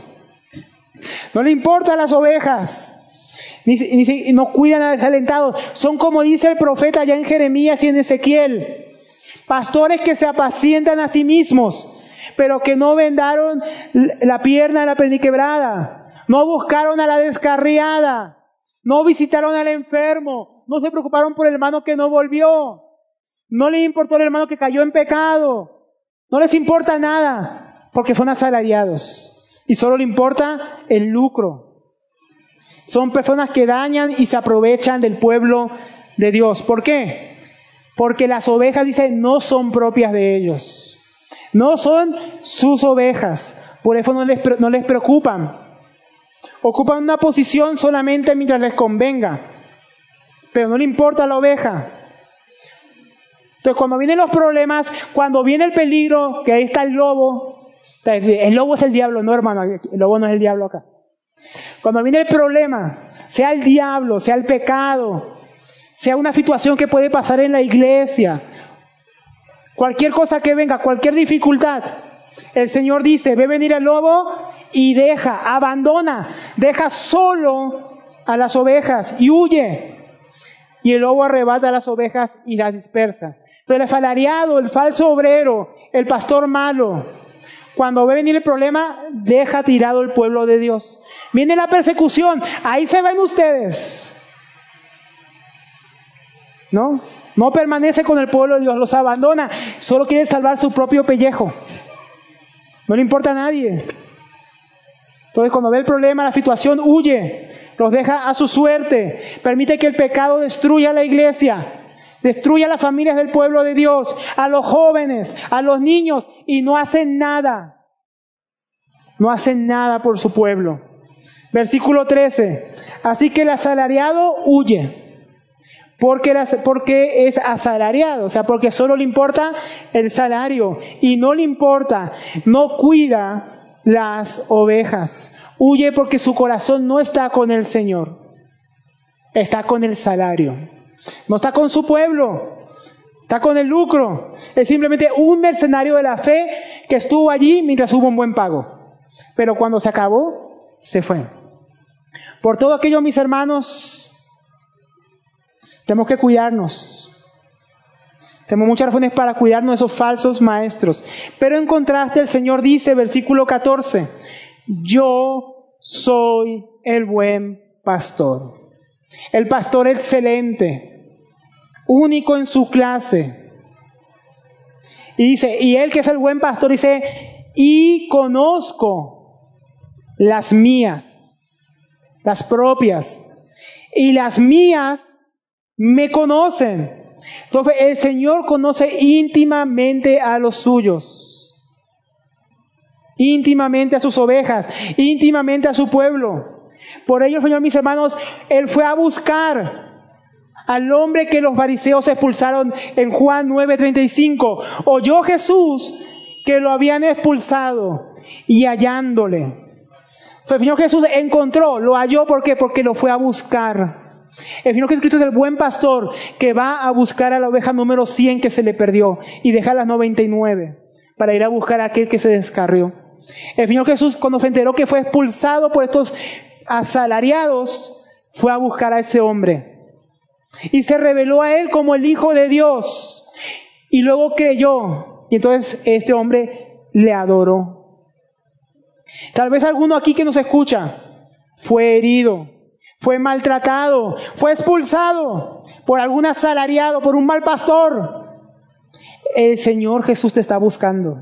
No le importan las ovejas. Ni, ni, no cuidan a desalentados. Son como dice el profeta allá en Jeremías y en Ezequiel. Pastores que se apacientan a sí mismos, pero que no vendaron la pierna a la perniquebrada. No buscaron a la descarriada. No visitaron al enfermo. No se preocuparon por el hermano que no volvió. No les importó el hermano que cayó en pecado. No les importa nada, porque son asalariados. Y solo le importa el lucro. Son personas que dañan y se aprovechan del pueblo de Dios. ¿Por qué? Porque las ovejas, dice, no son propias de ellos. No son sus ovejas. Por eso no les, no les preocupan. Ocupan una posición solamente mientras les convenga. Pero no le importa la oveja. Entonces, cuando vienen los problemas, cuando viene el peligro, que ahí está el lobo. El lobo es el diablo, no, hermano. El lobo no es el diablo acá. Cuando viene el problema, sea el diablo, sea el pecado, sea una situación que puede pasar en la iglesia, cualquier cosa que venga, cualquier dificultad, el Señor dice, ve venir el lobo y deja, abandona, deja solo a las ovejas y huye. Y el lobo arrebata a las ovejas y las dispersa. Pero el asalariado, el falso obrero, el pastor malo, cuando ve venir el problema, deja tirado el pueblo de Dios. Viene la persecución, ahí se ven ustedes. ¿No? No permanece con el pueblo de Dios, los abandona. Solo quiere salvar su propio pellejo. No le importa a nadie. Entonces, cuando ve el problema, la situación, huye. Los deja a su suerte. Permite que el pecado destruya la iglesia. Destruye a las familias del pueblo de Dios, a los jóvenes, a los niños, y no hacen nada. No hacen nada por su pueblo. Versículo trece. Así que el asalariado huye, porque, las, porque es asalariado, o sea, porque solo le importa el salario, y no le importa, no cuida las ovejas. Huye porque su corazón no está con el Señor. Está con el salario. No está con su pueblo. Está con el lucro. Es simplemente un mercenario de la fe que estuvo allí mientras hubo un buen pago. Pero cuando se acabó, se fue. Por todo aquello, mis hermanos, tenemos que cuidarnos. Tenemos muchas razones para cuidarnos de esos falsos maestros. Pero en contraste, el Señor dice, versículo catorce, yo soy el buen pastor. El pastor excelente, único en su clase. Y dice, y él que es el buen pastor dice, y conozco las mías, las propias, y las mías me conocen. Entonces el Señor conoce íntimamente a los suyos, íntimamente a sus ovejas, íntimamente a su pueblo. Por ello, Señor, mis hermanos, Él fue a buscar al hombre que los fariseos expulsaron en Juan nueve treinta y cinco. Oyó Jesús que lo habían expulsado y hallándole. El Señor Jesús encontró, lo halló, ¿por qué? Porque lo fue a buscar. El Señor Jesucristo es el buen pastor que va a buscar a la oveja número cien que se le perdió y deja las noventa y nueve para ir a buscar a aquel que se descarrió. El Señor Jesús, cuando se enteró que fue expulsado por estos asalariados, fue a buscar a ese hombre y se reveló a él como el Hijo de Dios y luego creyó, y entonces este hombre le adoró. Tal vez alguno aquí que nos escucha fue herido, fue maltratado, fue expulsado por algún asalariado, por un mal pastor. El Señor Jesús te está buscando.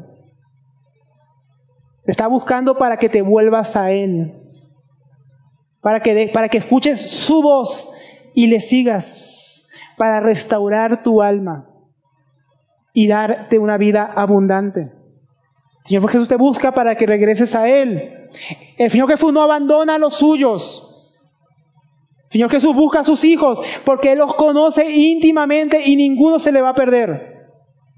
Te está buscando para que te vuelvas a Él. Para que, de, para que escuches su voz y le sigas. Para restaurar tu alma y darte una vida abundante. El Señor Jesús te busca para que regreses a Él. El Señor Jesús no abandona a los suyos. El Señor Jesús busca a sus hijos porque Él los conoce íntimamente y ninguno se le va a perder.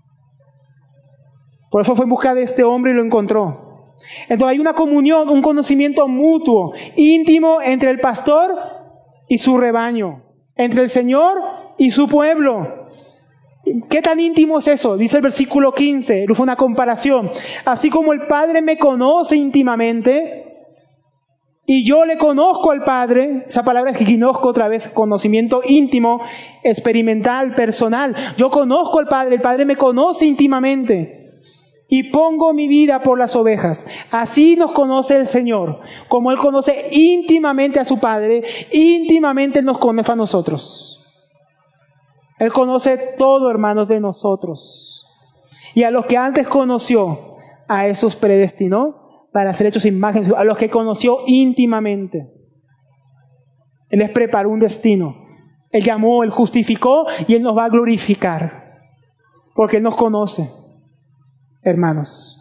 Por eso fue en busca de este hombre y lo encontró. Entonces hay una comunión, un conocimiento mutuo, íntimo entre el pastor y su rebaño, entre el Señor y su pueblo. ¿Qué tan íntimo es eso? Dice el versículo quince, fue una comparación. Así como el Padre me conoce íntimamente y yo le conozco al Padre, esa palabra es que conozco otra vez, conocimiento íntimo, experimental, personal. Yo conozco al Padre, el Padre me conoce íntimamente. Y pongo mi vida por las ovejas. Así nos conoce el Señor. Como Él conoce íntimamente a su Padre, íntimamente Él nos conoce a nosotros. Él conoce todo, hermanos, de nosotros. Y a los que antes conoció, a esos predestinó para ser hechos imágenes. A los que conoció íntimamente. Él les preparó un destino. Él llamó, Él justificó y Él nos va a glorificar. Porque Él nos conoce. Hermanos,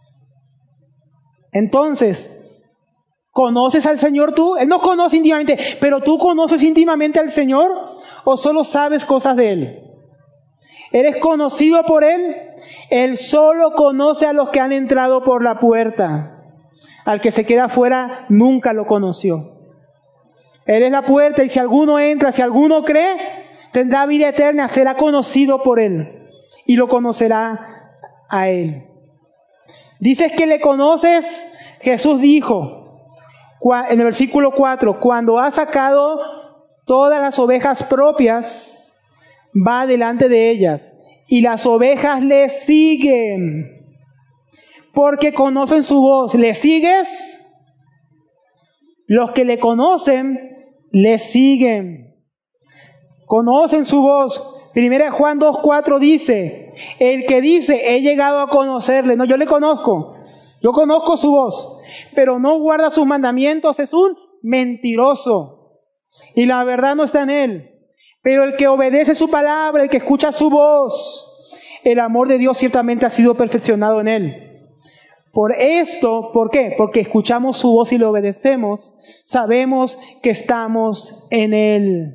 entonces, ¿conoces al Señor tú? Él nos conoce íntimamente, pero ¿tú conoces íntimamente al Señor o solo sabes cosas de Él? ¿Eres conocido por Él? Él solo conoce a los que han entrado por la puerta. Al que se queda afuera nunca lo conoció. Él es la puerta y si alguno entra, si alguno cree, tendrá vida eterna, será conocido por Él y lo conocerá a Él. Dices que le conoces. Jesús dijo en el versículo cuatro, cuando ha sacado todas las ovejas propias, va delante de ellas y las ovejas le siguen porque conocen su voz. ¿Le sigues? Los que le conocen le siguen, conocen su voz. Primera de Juan dos cuatro dice, el que dice, he llegado a conocerle, no, yo le conozco, yo conozco su voz, pero no guarda sus mandamientos, es un mentiroso, y la verdad no está en él. Pero el que obedece su palabra, el que escucha su voz, el amor de Dios ciertamente ha sido perfeccionado en él. Por esto, ¿por qué? Porque escuchamos su voz y le obedecemos, sabemos que estamos en él.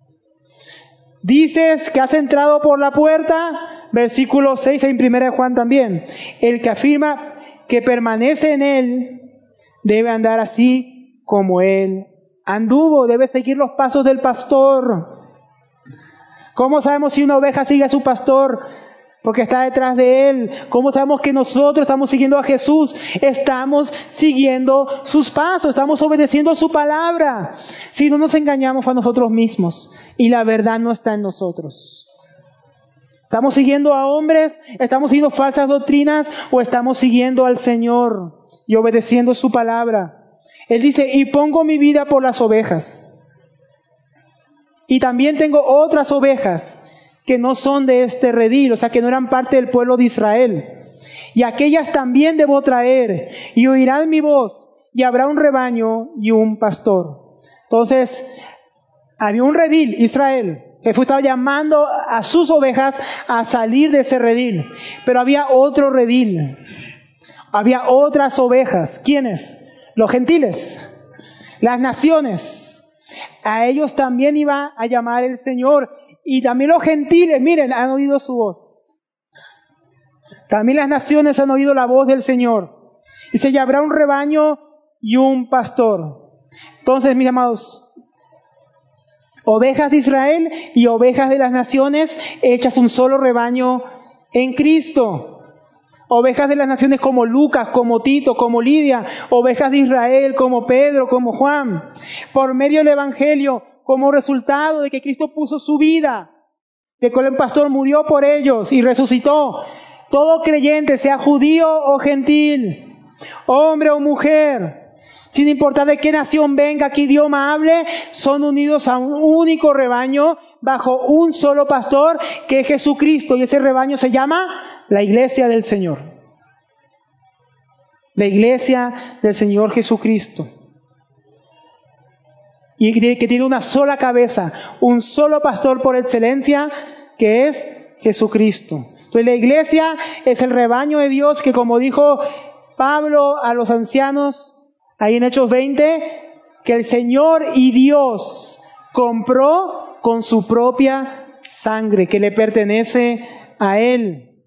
Dices que has entrado por la puerta, versículo seis en primera de Juan también. El que afirma, que permanece en Él debe andar así como Él anduvo, debe seguir los pasos del pastor. ¿Cómo sabemos si una oveja sigue a su pastor? Porque está detrás de Él. ¿Cómo sabemos que nosotros estamos siguiendo a Jesús? Estamos siguiendo sus pasos, estamos obedeciendo su palabra. Si no nos engañamos a nosotros mismos y la verdad no está en nosotros. ¿Estamos siguiendo a hombres? ¿Estamos siguiendo falsas doctrinas? ¿O estamos siguiendo al Señor y obedeciendo su palabra? Él dice, y pongo mi vida por las ovejas. Y también tengo otras ovejas que no son de este redil, o sea, que no eran parte del pueblo de Israel. Y aquellas también debo traer, y oirán mi voz, y habrá un rebaño y un pastor. Entonces, había un redil, Israel. Jesús estaba llamando a sus ovejas a salir de ese redil. Pero había otro redil. Había otras ovejas. ¿Quiénes? Los gentiles. Las naciones. A ellos también iba a llamar el Señor. Y también los gentiles, miren, han oído su voz. También las naciones han oído la voz del Señor. Dice, y habrá un rebaño y un pastor. Entonces, mis amados, ovejas de Israel y ovejas de las naciones hechas un solo rebaño en Cristo. Ovejas de las naciones como Lucas, como Tito, como Lidia. Ovejas de Israel como Pedro, como Juan. Por medio del Evangelio, como resultado de que Cristo puso su vida, de que el pastor murió por ellos y resucitó. Todo creyente, sea judío o gentil, hombre o mujer, sin importar de qué nación venga, qué idioma hable, son unidos a un único rebaño bajo un solo pastor que es Jesucristo. Y ese rebaño se llama la iglesia del Señor. La iglesia del Señor Jesucristo. Y que tiene una sola cabeza, un solo pastor por excelencia, que es Jesucristo. Entonces la iglesia es el rebaño de Dios que, como dijo Pablo a los ancianos, ahí en Hechos veinte, que el Señor y Dios compró con su propia sangre, que le pertenece a Él.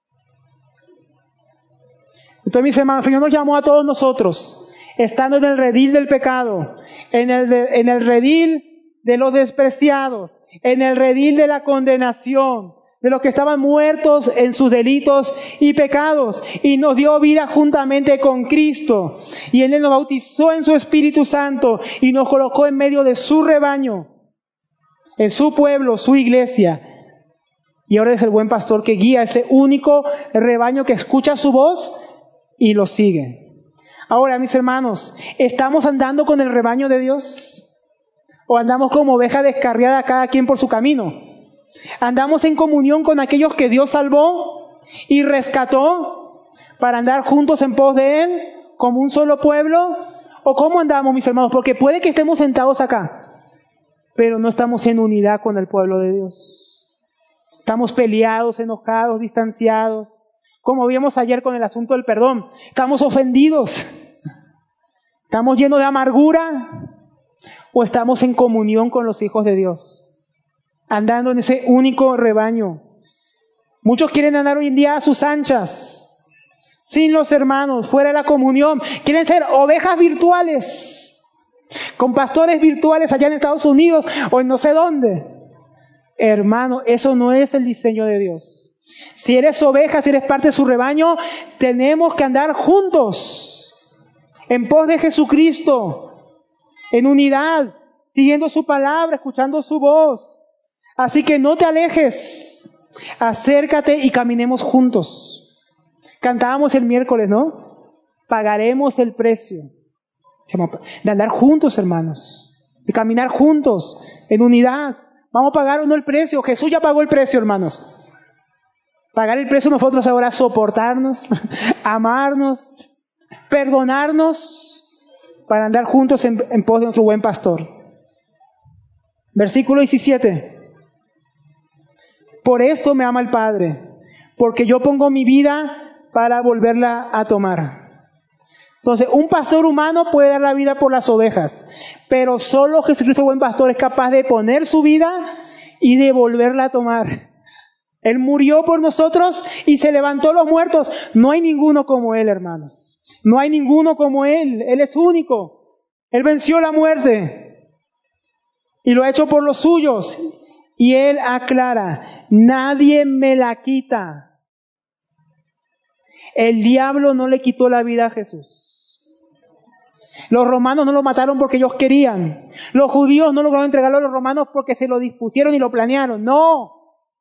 Entonces, mis hermanos, el Señor nos llamó a todos nosotros, estando en el redil del pecado, en el, de, en el redil de los despreciados, en el redil de la condenación, de los que estaban muertos en sus delitos y pecados, y nos dio vida juntamente con Cristo, y Él nos bautizó en su Espíritu Santo, y nos colocó en medio de su rebaño, en su pueblo, su iglesia, y ahora es el buen pastor que guía ese único rebaño que escucha su voz y lo sigue. Ahora, mis hermanos, ¿estamos andando con el rebaño de Dios? ¿O andamos como oveja descarriada cada quien por su camino? ¿Andamos en comunión con aquellos que Dios salvó y rescató para andar juntos en pos de Él, como un solo pueblo? ¿O cómo andamos, mis hermanos? Porque puede que estemos sentados acá, pero no estamos en unidad con el pueblo de Dios. Estamos peleados, enojados, distanciados. Como vimos ayer con el asunto del perdón, estamos ofendidos, estamos llenos de amargura, o estamos en comunión con los hijos de Dios, andando en ese único rebaño. Muchos quieren andar hoy en día a sus anchas, sin los hermanos, fuera de la comunión. Quieren ser ovejas virtuales, con pastores virtuales allá en Estados Unidos o en no sé dónde. Hermano, eso no es el diseño de Dios. Si eres oveja, si eres parte de su rebaño, tenemos que andar juntos, en pos de Jesucristo, en unidad, siguiendo su palabra, escuchando su voz. Así que no te alejes, acércate y caminemos juntos. Cantábamos el miércoles, ¿no? Pagaremos el precio de andar juntos, hermanos, de caminar juntos, en unidad. Vamos a pagar o no el precio. Jesús ya pagó el precio, hermanos. Pagar el precio nosotros ahora, soportarnos, amarnos, perdonarnos, para andar juntos en, en pos de nuestro buen pastor. Versículo diecisiete. Por esto me ama el Padre, porque yo pongo mi vida para volverla a tomar. Entonces, un pastor humano puede dar la vida por las ovejas, pero solo Jesucristo, buen pastor, es capaz de poner su vida y de volverla a tomar. Él murió por nosotros y se levantó los muertos. No hay ninguno como Él, hermanos. No hay ninguno como Él. Él es único. Él venció la muerte y lo ha hecho por los suyos. Y Él aclara, nadie me la quita. El diablo no le quitó la vida a Jesús. Los romanos no lo mataron porque ellos querían. Los judíos no lograron entregarlo a los romanos porque se lo dispusieron y lo planearon. No.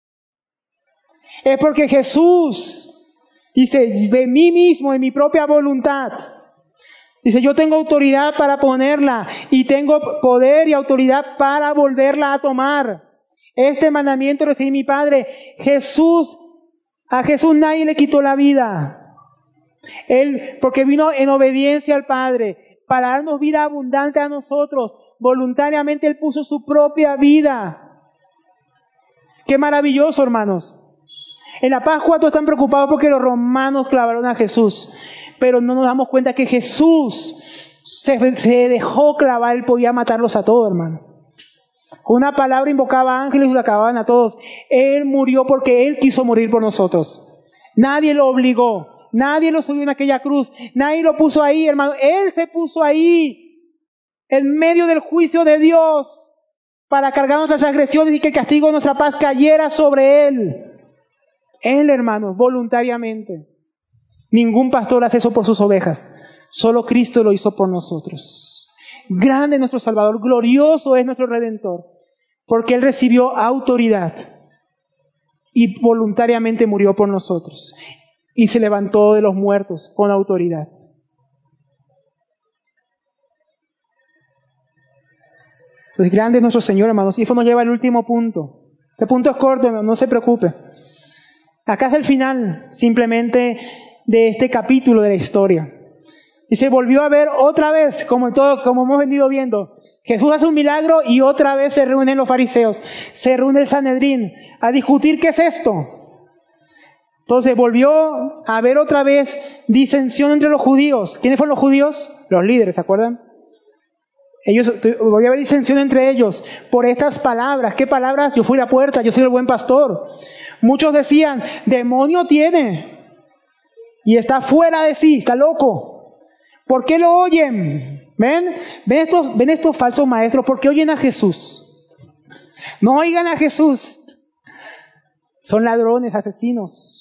Es porque Jesús dice, de mí mismo, de mi propia voluntad. Dice, yo tengo autoridad para ponerla y tengo poder y autoridad para volverla a tomar. Este mandamiento recibí mi Padre. Jesús, a Jesús nadie le quitó la vida. Él, porque vino en obediencia al Padre, para darnos vida abundante a nosotros. Voluntariamente Él puso su propia vida. Qué maravilloso, hermanos. En la Pascua todos están preocupados porque los romanos clavaron a Jesús. Pero no nos damos cuenta que Jesús se, se dejó clavar. Él podía matarlos a todos, hermano. Con una palabra invocaba ángeles y lo acababan a todos. Él murió porque Él quiso morir por nosotros. Nadie lo obligó. Nadie lo subió en aquella cruz. Nadie lo puso ahí, hermano. Él se puso ahí, en medio del juicio de Dios, para cargar nuestras agresiones y que el castigo de nuestra paz cayera sobre Él. Él, hermanos, voluntariamente. Ningún pastor hace eso por sus ovejas. Solo Cristo lo hizo por nosotros. Grande es nuestro Salvador, glorioso es nuestro Redentor, porque Él recibió autoridad y voluntariamente murió por nosotros. Y se levantó de los muertos con autoridad. Entonces, grande es nuestro Señor, hermanos. Y eso nos lleva al último punto. Este punto es corto, hermanos, no se preocupe. Acá es el final, simplemente, de este capítulo de la historia. Y se volvió a ver otra vez, como, en todo, como hemos venido viendo. Jesús hace un milagro y otra vez se reúnen los fariseos. Se reúne el Sanedrín a discutir qué es esto. Entonces volvió a haber otra vez disensión entre los judíos. ¿Quiénes fueron los judíos? Los líderes, ¿se acuerdan? Ellos, volvió a haber disensión entre ellos por estas palabras. ¿Qué palabras? Yo fui la puerta, yo soy el buen pastor. Muchos decían, demonio tiene y está fuera de sí, está loco. ¿Por qué lo oyen? ¿Ven? ¿Ven estos, ven estos falsos maestros? ¿Por qué oyen a Jesús? No oigan a Jesús. Son ladrones, asesinos.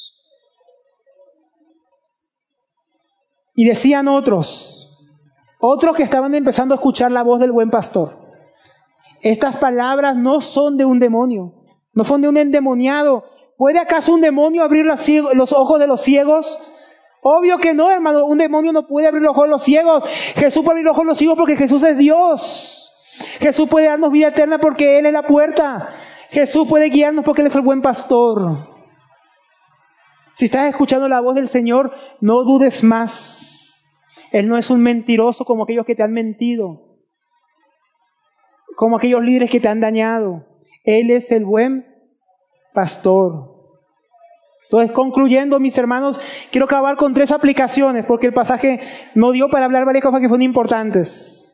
Y decían otros, otros que estaban empezando a escuchar la voz del buen pastor. Estas palabras no son de un demonio, no son de un endemoniado. ¿Puede acaso un demonio abrir los ojos de los ciegos? Obvio que no, hermano. Un demonio no puede abrir los ojos de los ciegos. Jesús puede abrir los ojos de los ciegos porque Jesús es Dios. Jesús puede darnos vida eterna porque Él es la puerta. Jesús puede guiarnos porque Él es el buen pastor. Si estás escuchando la voz del Señor, no dudes más. Él no es un mentiroso como aquellos que te han mentido, como aquellos líderes que te han dañado. Él es el buen pastor. Entonces, concluyendo, mis hermanos, quiero acabar con tres aplicaciones, porque el pasaje no dio para hablar varias cosas que fueron importantes.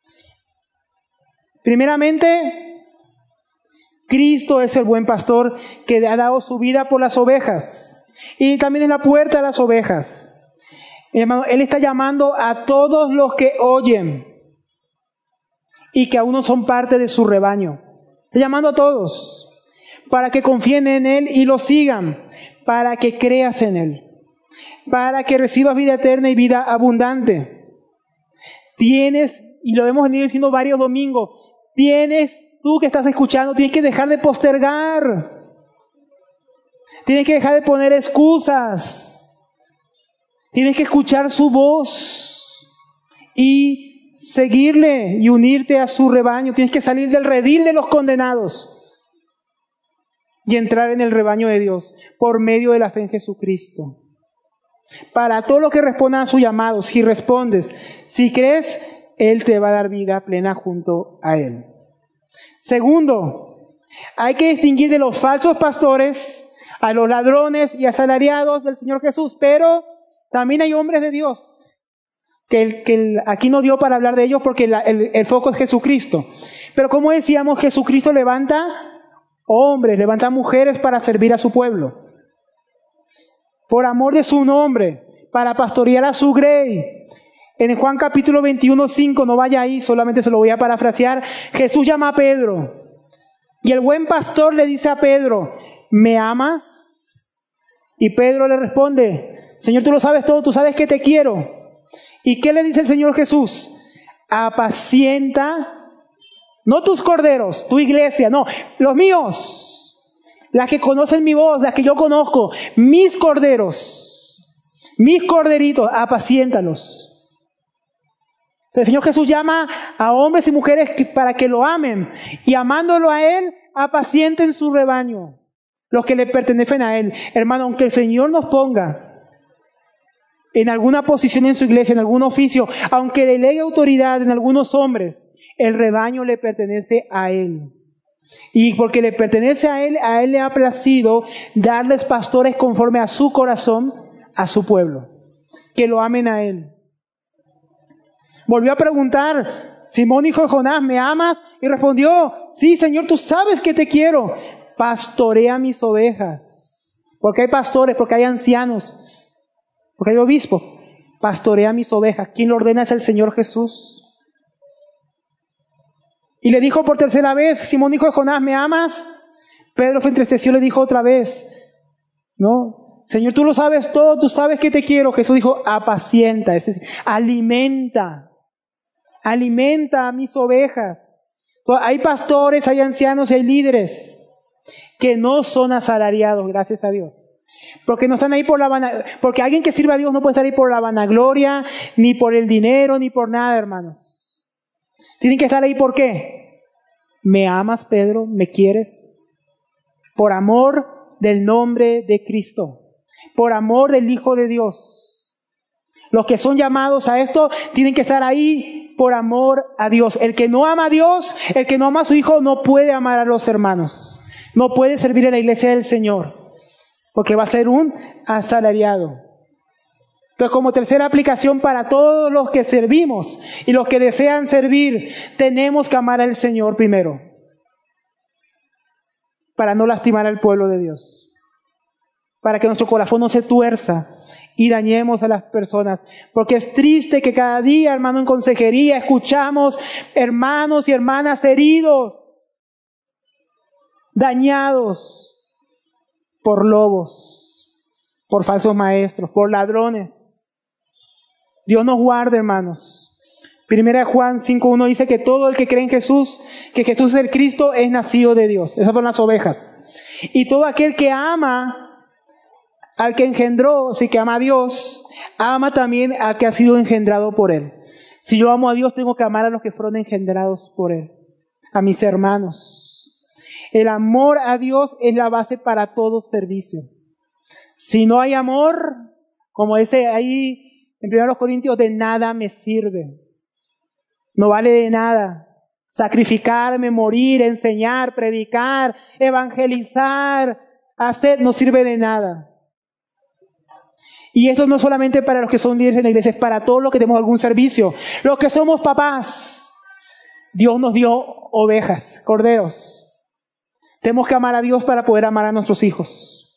Primeramente, Cristo es el buen pastor que ha dado su vida por las ovejas. Y también es la puerta de las ovejas. Hermano, Él está llamando a todos los que oyen y que aún no son parte de su rebaño. Está llamando a todos para que confíen en Él y lo sigan, para que creas en Él, para que recibas vida eterna y vida abundante. Tienes, y lo hemos venido diciendo varios domingos, tienes, tú que estás escuchando, tienes que dejar de postergar. Tienes que dejar de poner excusas. Tienes que escuchar su voz y seguirle y unirte a su rebaño. Tienes que salir del redil de los condenados y entrar en el rebaño de Dios por medio de la fe en Jesucristo. Para todos los que respondan a su llamado, si respondes, si crees, Él te va a dar vida plena junto a Él. Segundo, hay que distinguir de los falsos pastores a los ladrones y asalariados del Señor Jesús, pero también hay hombres de Dios, que, el, que el, aquí no dio para hablar de ellos porque la, el, el foco es Jesucristo. Pero como decíamos, Jesucristo levanta hombres, levanta mujeres para servir a su pueblo. Por amor de su nombre, para pastorear a su grey. En Juan capítulo veintiuno, cinco, no vaya ahí, solamente se lo voy a parafrasear. Jesús llama a Pedro. Y el buen pastor le dice a Pedro, ¿me amas? Y Pedro le responde, Señor, tú lo sabes todo, tú sabes que te quiero. ¿Y qué le dice el Señor Jesús? Apacienta, no tus corderos, tu iglesia, no, los míos, las que conocen mi voz, las que yo conozco, mis corderos, mis corderitos, apaciéntalos. El Señor Jesús llama a hombres y mujeres para que lo amen y amándolo a Él, apacienten su rebaño, los que le pertenecen a Él. Hermano, aunque el Señor nos ponga en alguna posición en su iglesia, en algún oficio, aunque delegue autoridad en algunos hombres, el rebaño le pertenece a Él. Y porque le pertenece a Él, a Él le ha placido darles pastores conforme a su corazón, a su pueblo, que lo amen a Él. Volvió a preguntar, Simón hijo de Jonás, ¿me amas? Y respondió, sí, Señor, tú sabes que te quiero. Pastorea mis ovejas. Porque hay pastores, porque hay ancianos, porque hay obispos. Pastorea mis ovejas. ¿Quién lo ordena? Es el Señor Jesús. Y le dijo por tercera vez, Simón hijo de Jonás, ¿me amas? Pedro se entristeció y le dijo otra vez, ¿no? Señor, tú lo sabes todo, tú sabes que te quiero. Jesús dijo, apacienta, es decir, alimenta. Alimenta a mis ovejas. Hay pastores, hay ancianos y hay líderes que no son asalariados, gracias a Dios. Porque no están ahí por la vana, porque alguien que sirve a Dios no puede estar ahí por la vanagloria, ni por el dinero, ni por nada, hermanos. Tienen que estar ahí, ¿por qué? ¿Me amas, Pedro? ¿Me quieres? Por amor del nombre de Cristo. Por amor del Hijo de Dios. Los que son llamados a esto tienen que estar ahí por amor a Dios. El que no ama a Dios, el que no ama a su Hijo, no puede amar a los hermanos. No puede servir en la iglesia del Señor, porque va a ser un asalariado. Entonces, como tercera aplicación para todos los que servimos y los que desean servir, tenemos que amar al Señor primero, para no lastimar al pueblo de Dios, para que nuestro corazón no se tuerza y dañemos a las personas. Porque es triste que cada día, hermano, en consejería escuchamos hermanos y hermanas heridos, dañados por lobos, por falsos maestros, por ladrones. Dios nos guarde, hermanos. Primera de Juan cinco uno dice que todo el que cree en Jesús, que Jesús es el Cristo, es nacido de Dios. Esas son las ovejas. Y todo aquel que ama al que engendró, si que ama a Dios, ama también al que ha sido engendrado por Él. Si yo amo a Dios, tengo que amar a los que fueron engendrados por Él, a mis hermanos. El amor a Dios es la base para todo servicio. Si no hay amor, como dice ahí en primero Corintios, de nada me sirve. No vale de nada. Sacrificarme, morir, enseñar, predicar, evangelizar, hacer, no sirve de nada. Y eso no solamente para los que son líderes en la iglesia, es para todos los que tenemos algún servicio. Los que somos papás, Dios nos dio ovejas, corderos. Tenemos que amar a Dios para poder amar a nuestros hijos.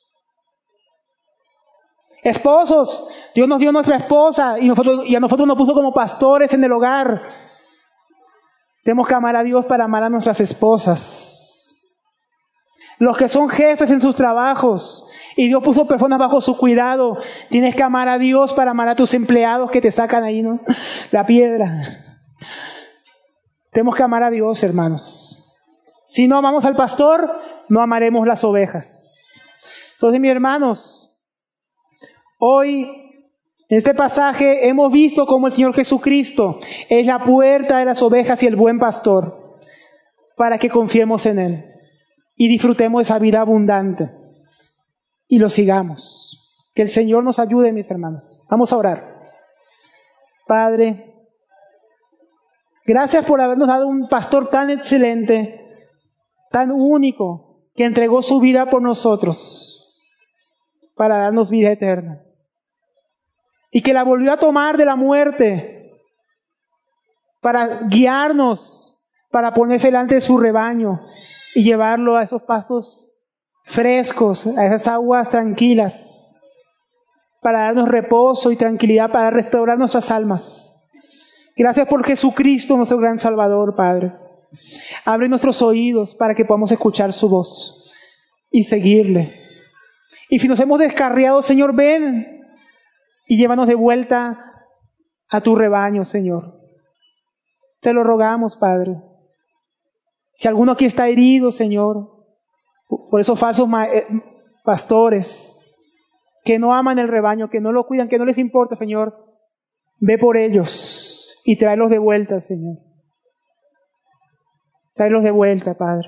Esposos, Dios nos dio nuestra esposa y, nosotros, y a nosotros nos puso como pastores en el hogar. Tenemos que amar a Dios para amar a nuestras esposas. Los que son jefes en sus trabajos y Dios puso personas bajo su cuidado, tienes que amar a Dios para amar a tus empleados que te sacan ahí, ¿no? La piedra. Tenemos que amar a Dios, hermanos. Si no amamos al pastor, no amaremos las ovejas. Entonces, mis hermanos, hoy en este pasaje hemos visto cómo el Señor Jesucristo es la puerta de las ovejas y el buen pastor, para que confiemos en Él y disfrutemos de esa vida abundante y lo sigamos. Que el Señor nos ayude, mis hermanos. Vamos a orar. Padre, gracias por habernos dado un pastor tan excelente, tan único, que entregó su vida por nosotros para darnos vida eterna. Y que la volvió a tomar de la muerte para guiarnos, para ponerse delante de su rebaño y llevarlo a esos pastos frescos, a esas aguas tranquilas, para darnos reposo y tranquilidad, para restaurar nuestras almas. Gracias por Jesucristo, nuestro gran Salvador, Padre. Abre nuestros oídos para que podamos escuchar su voz y seguirle. Y si nos hemos descarriado, Señor, ven y llévanos de vuelta a tu rebaño, Señor. Te lo rogamos, Padre. Si alguno aquí está herido, Señor, por esos falsos pastores que no aman el rebaño, que no lo cuidan, que no les importa, Señor, ve por ellos y tráelos de vuelta, Señor. Tráelos de vuelta, Padre.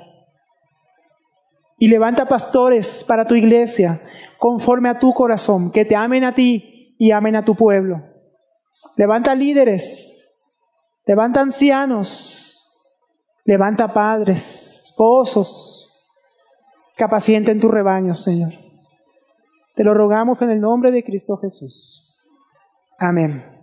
Y levanta pastores para tu iglesia, conforme a tu corazón, que te amen a ti y amen a tu pueblo. Levanta líderes, levanta ancianos, levanta padres, esposos, que apacienten tu rebaño, Señor. Te lo rogamos en el nombre de Cristo Jesús. Amén.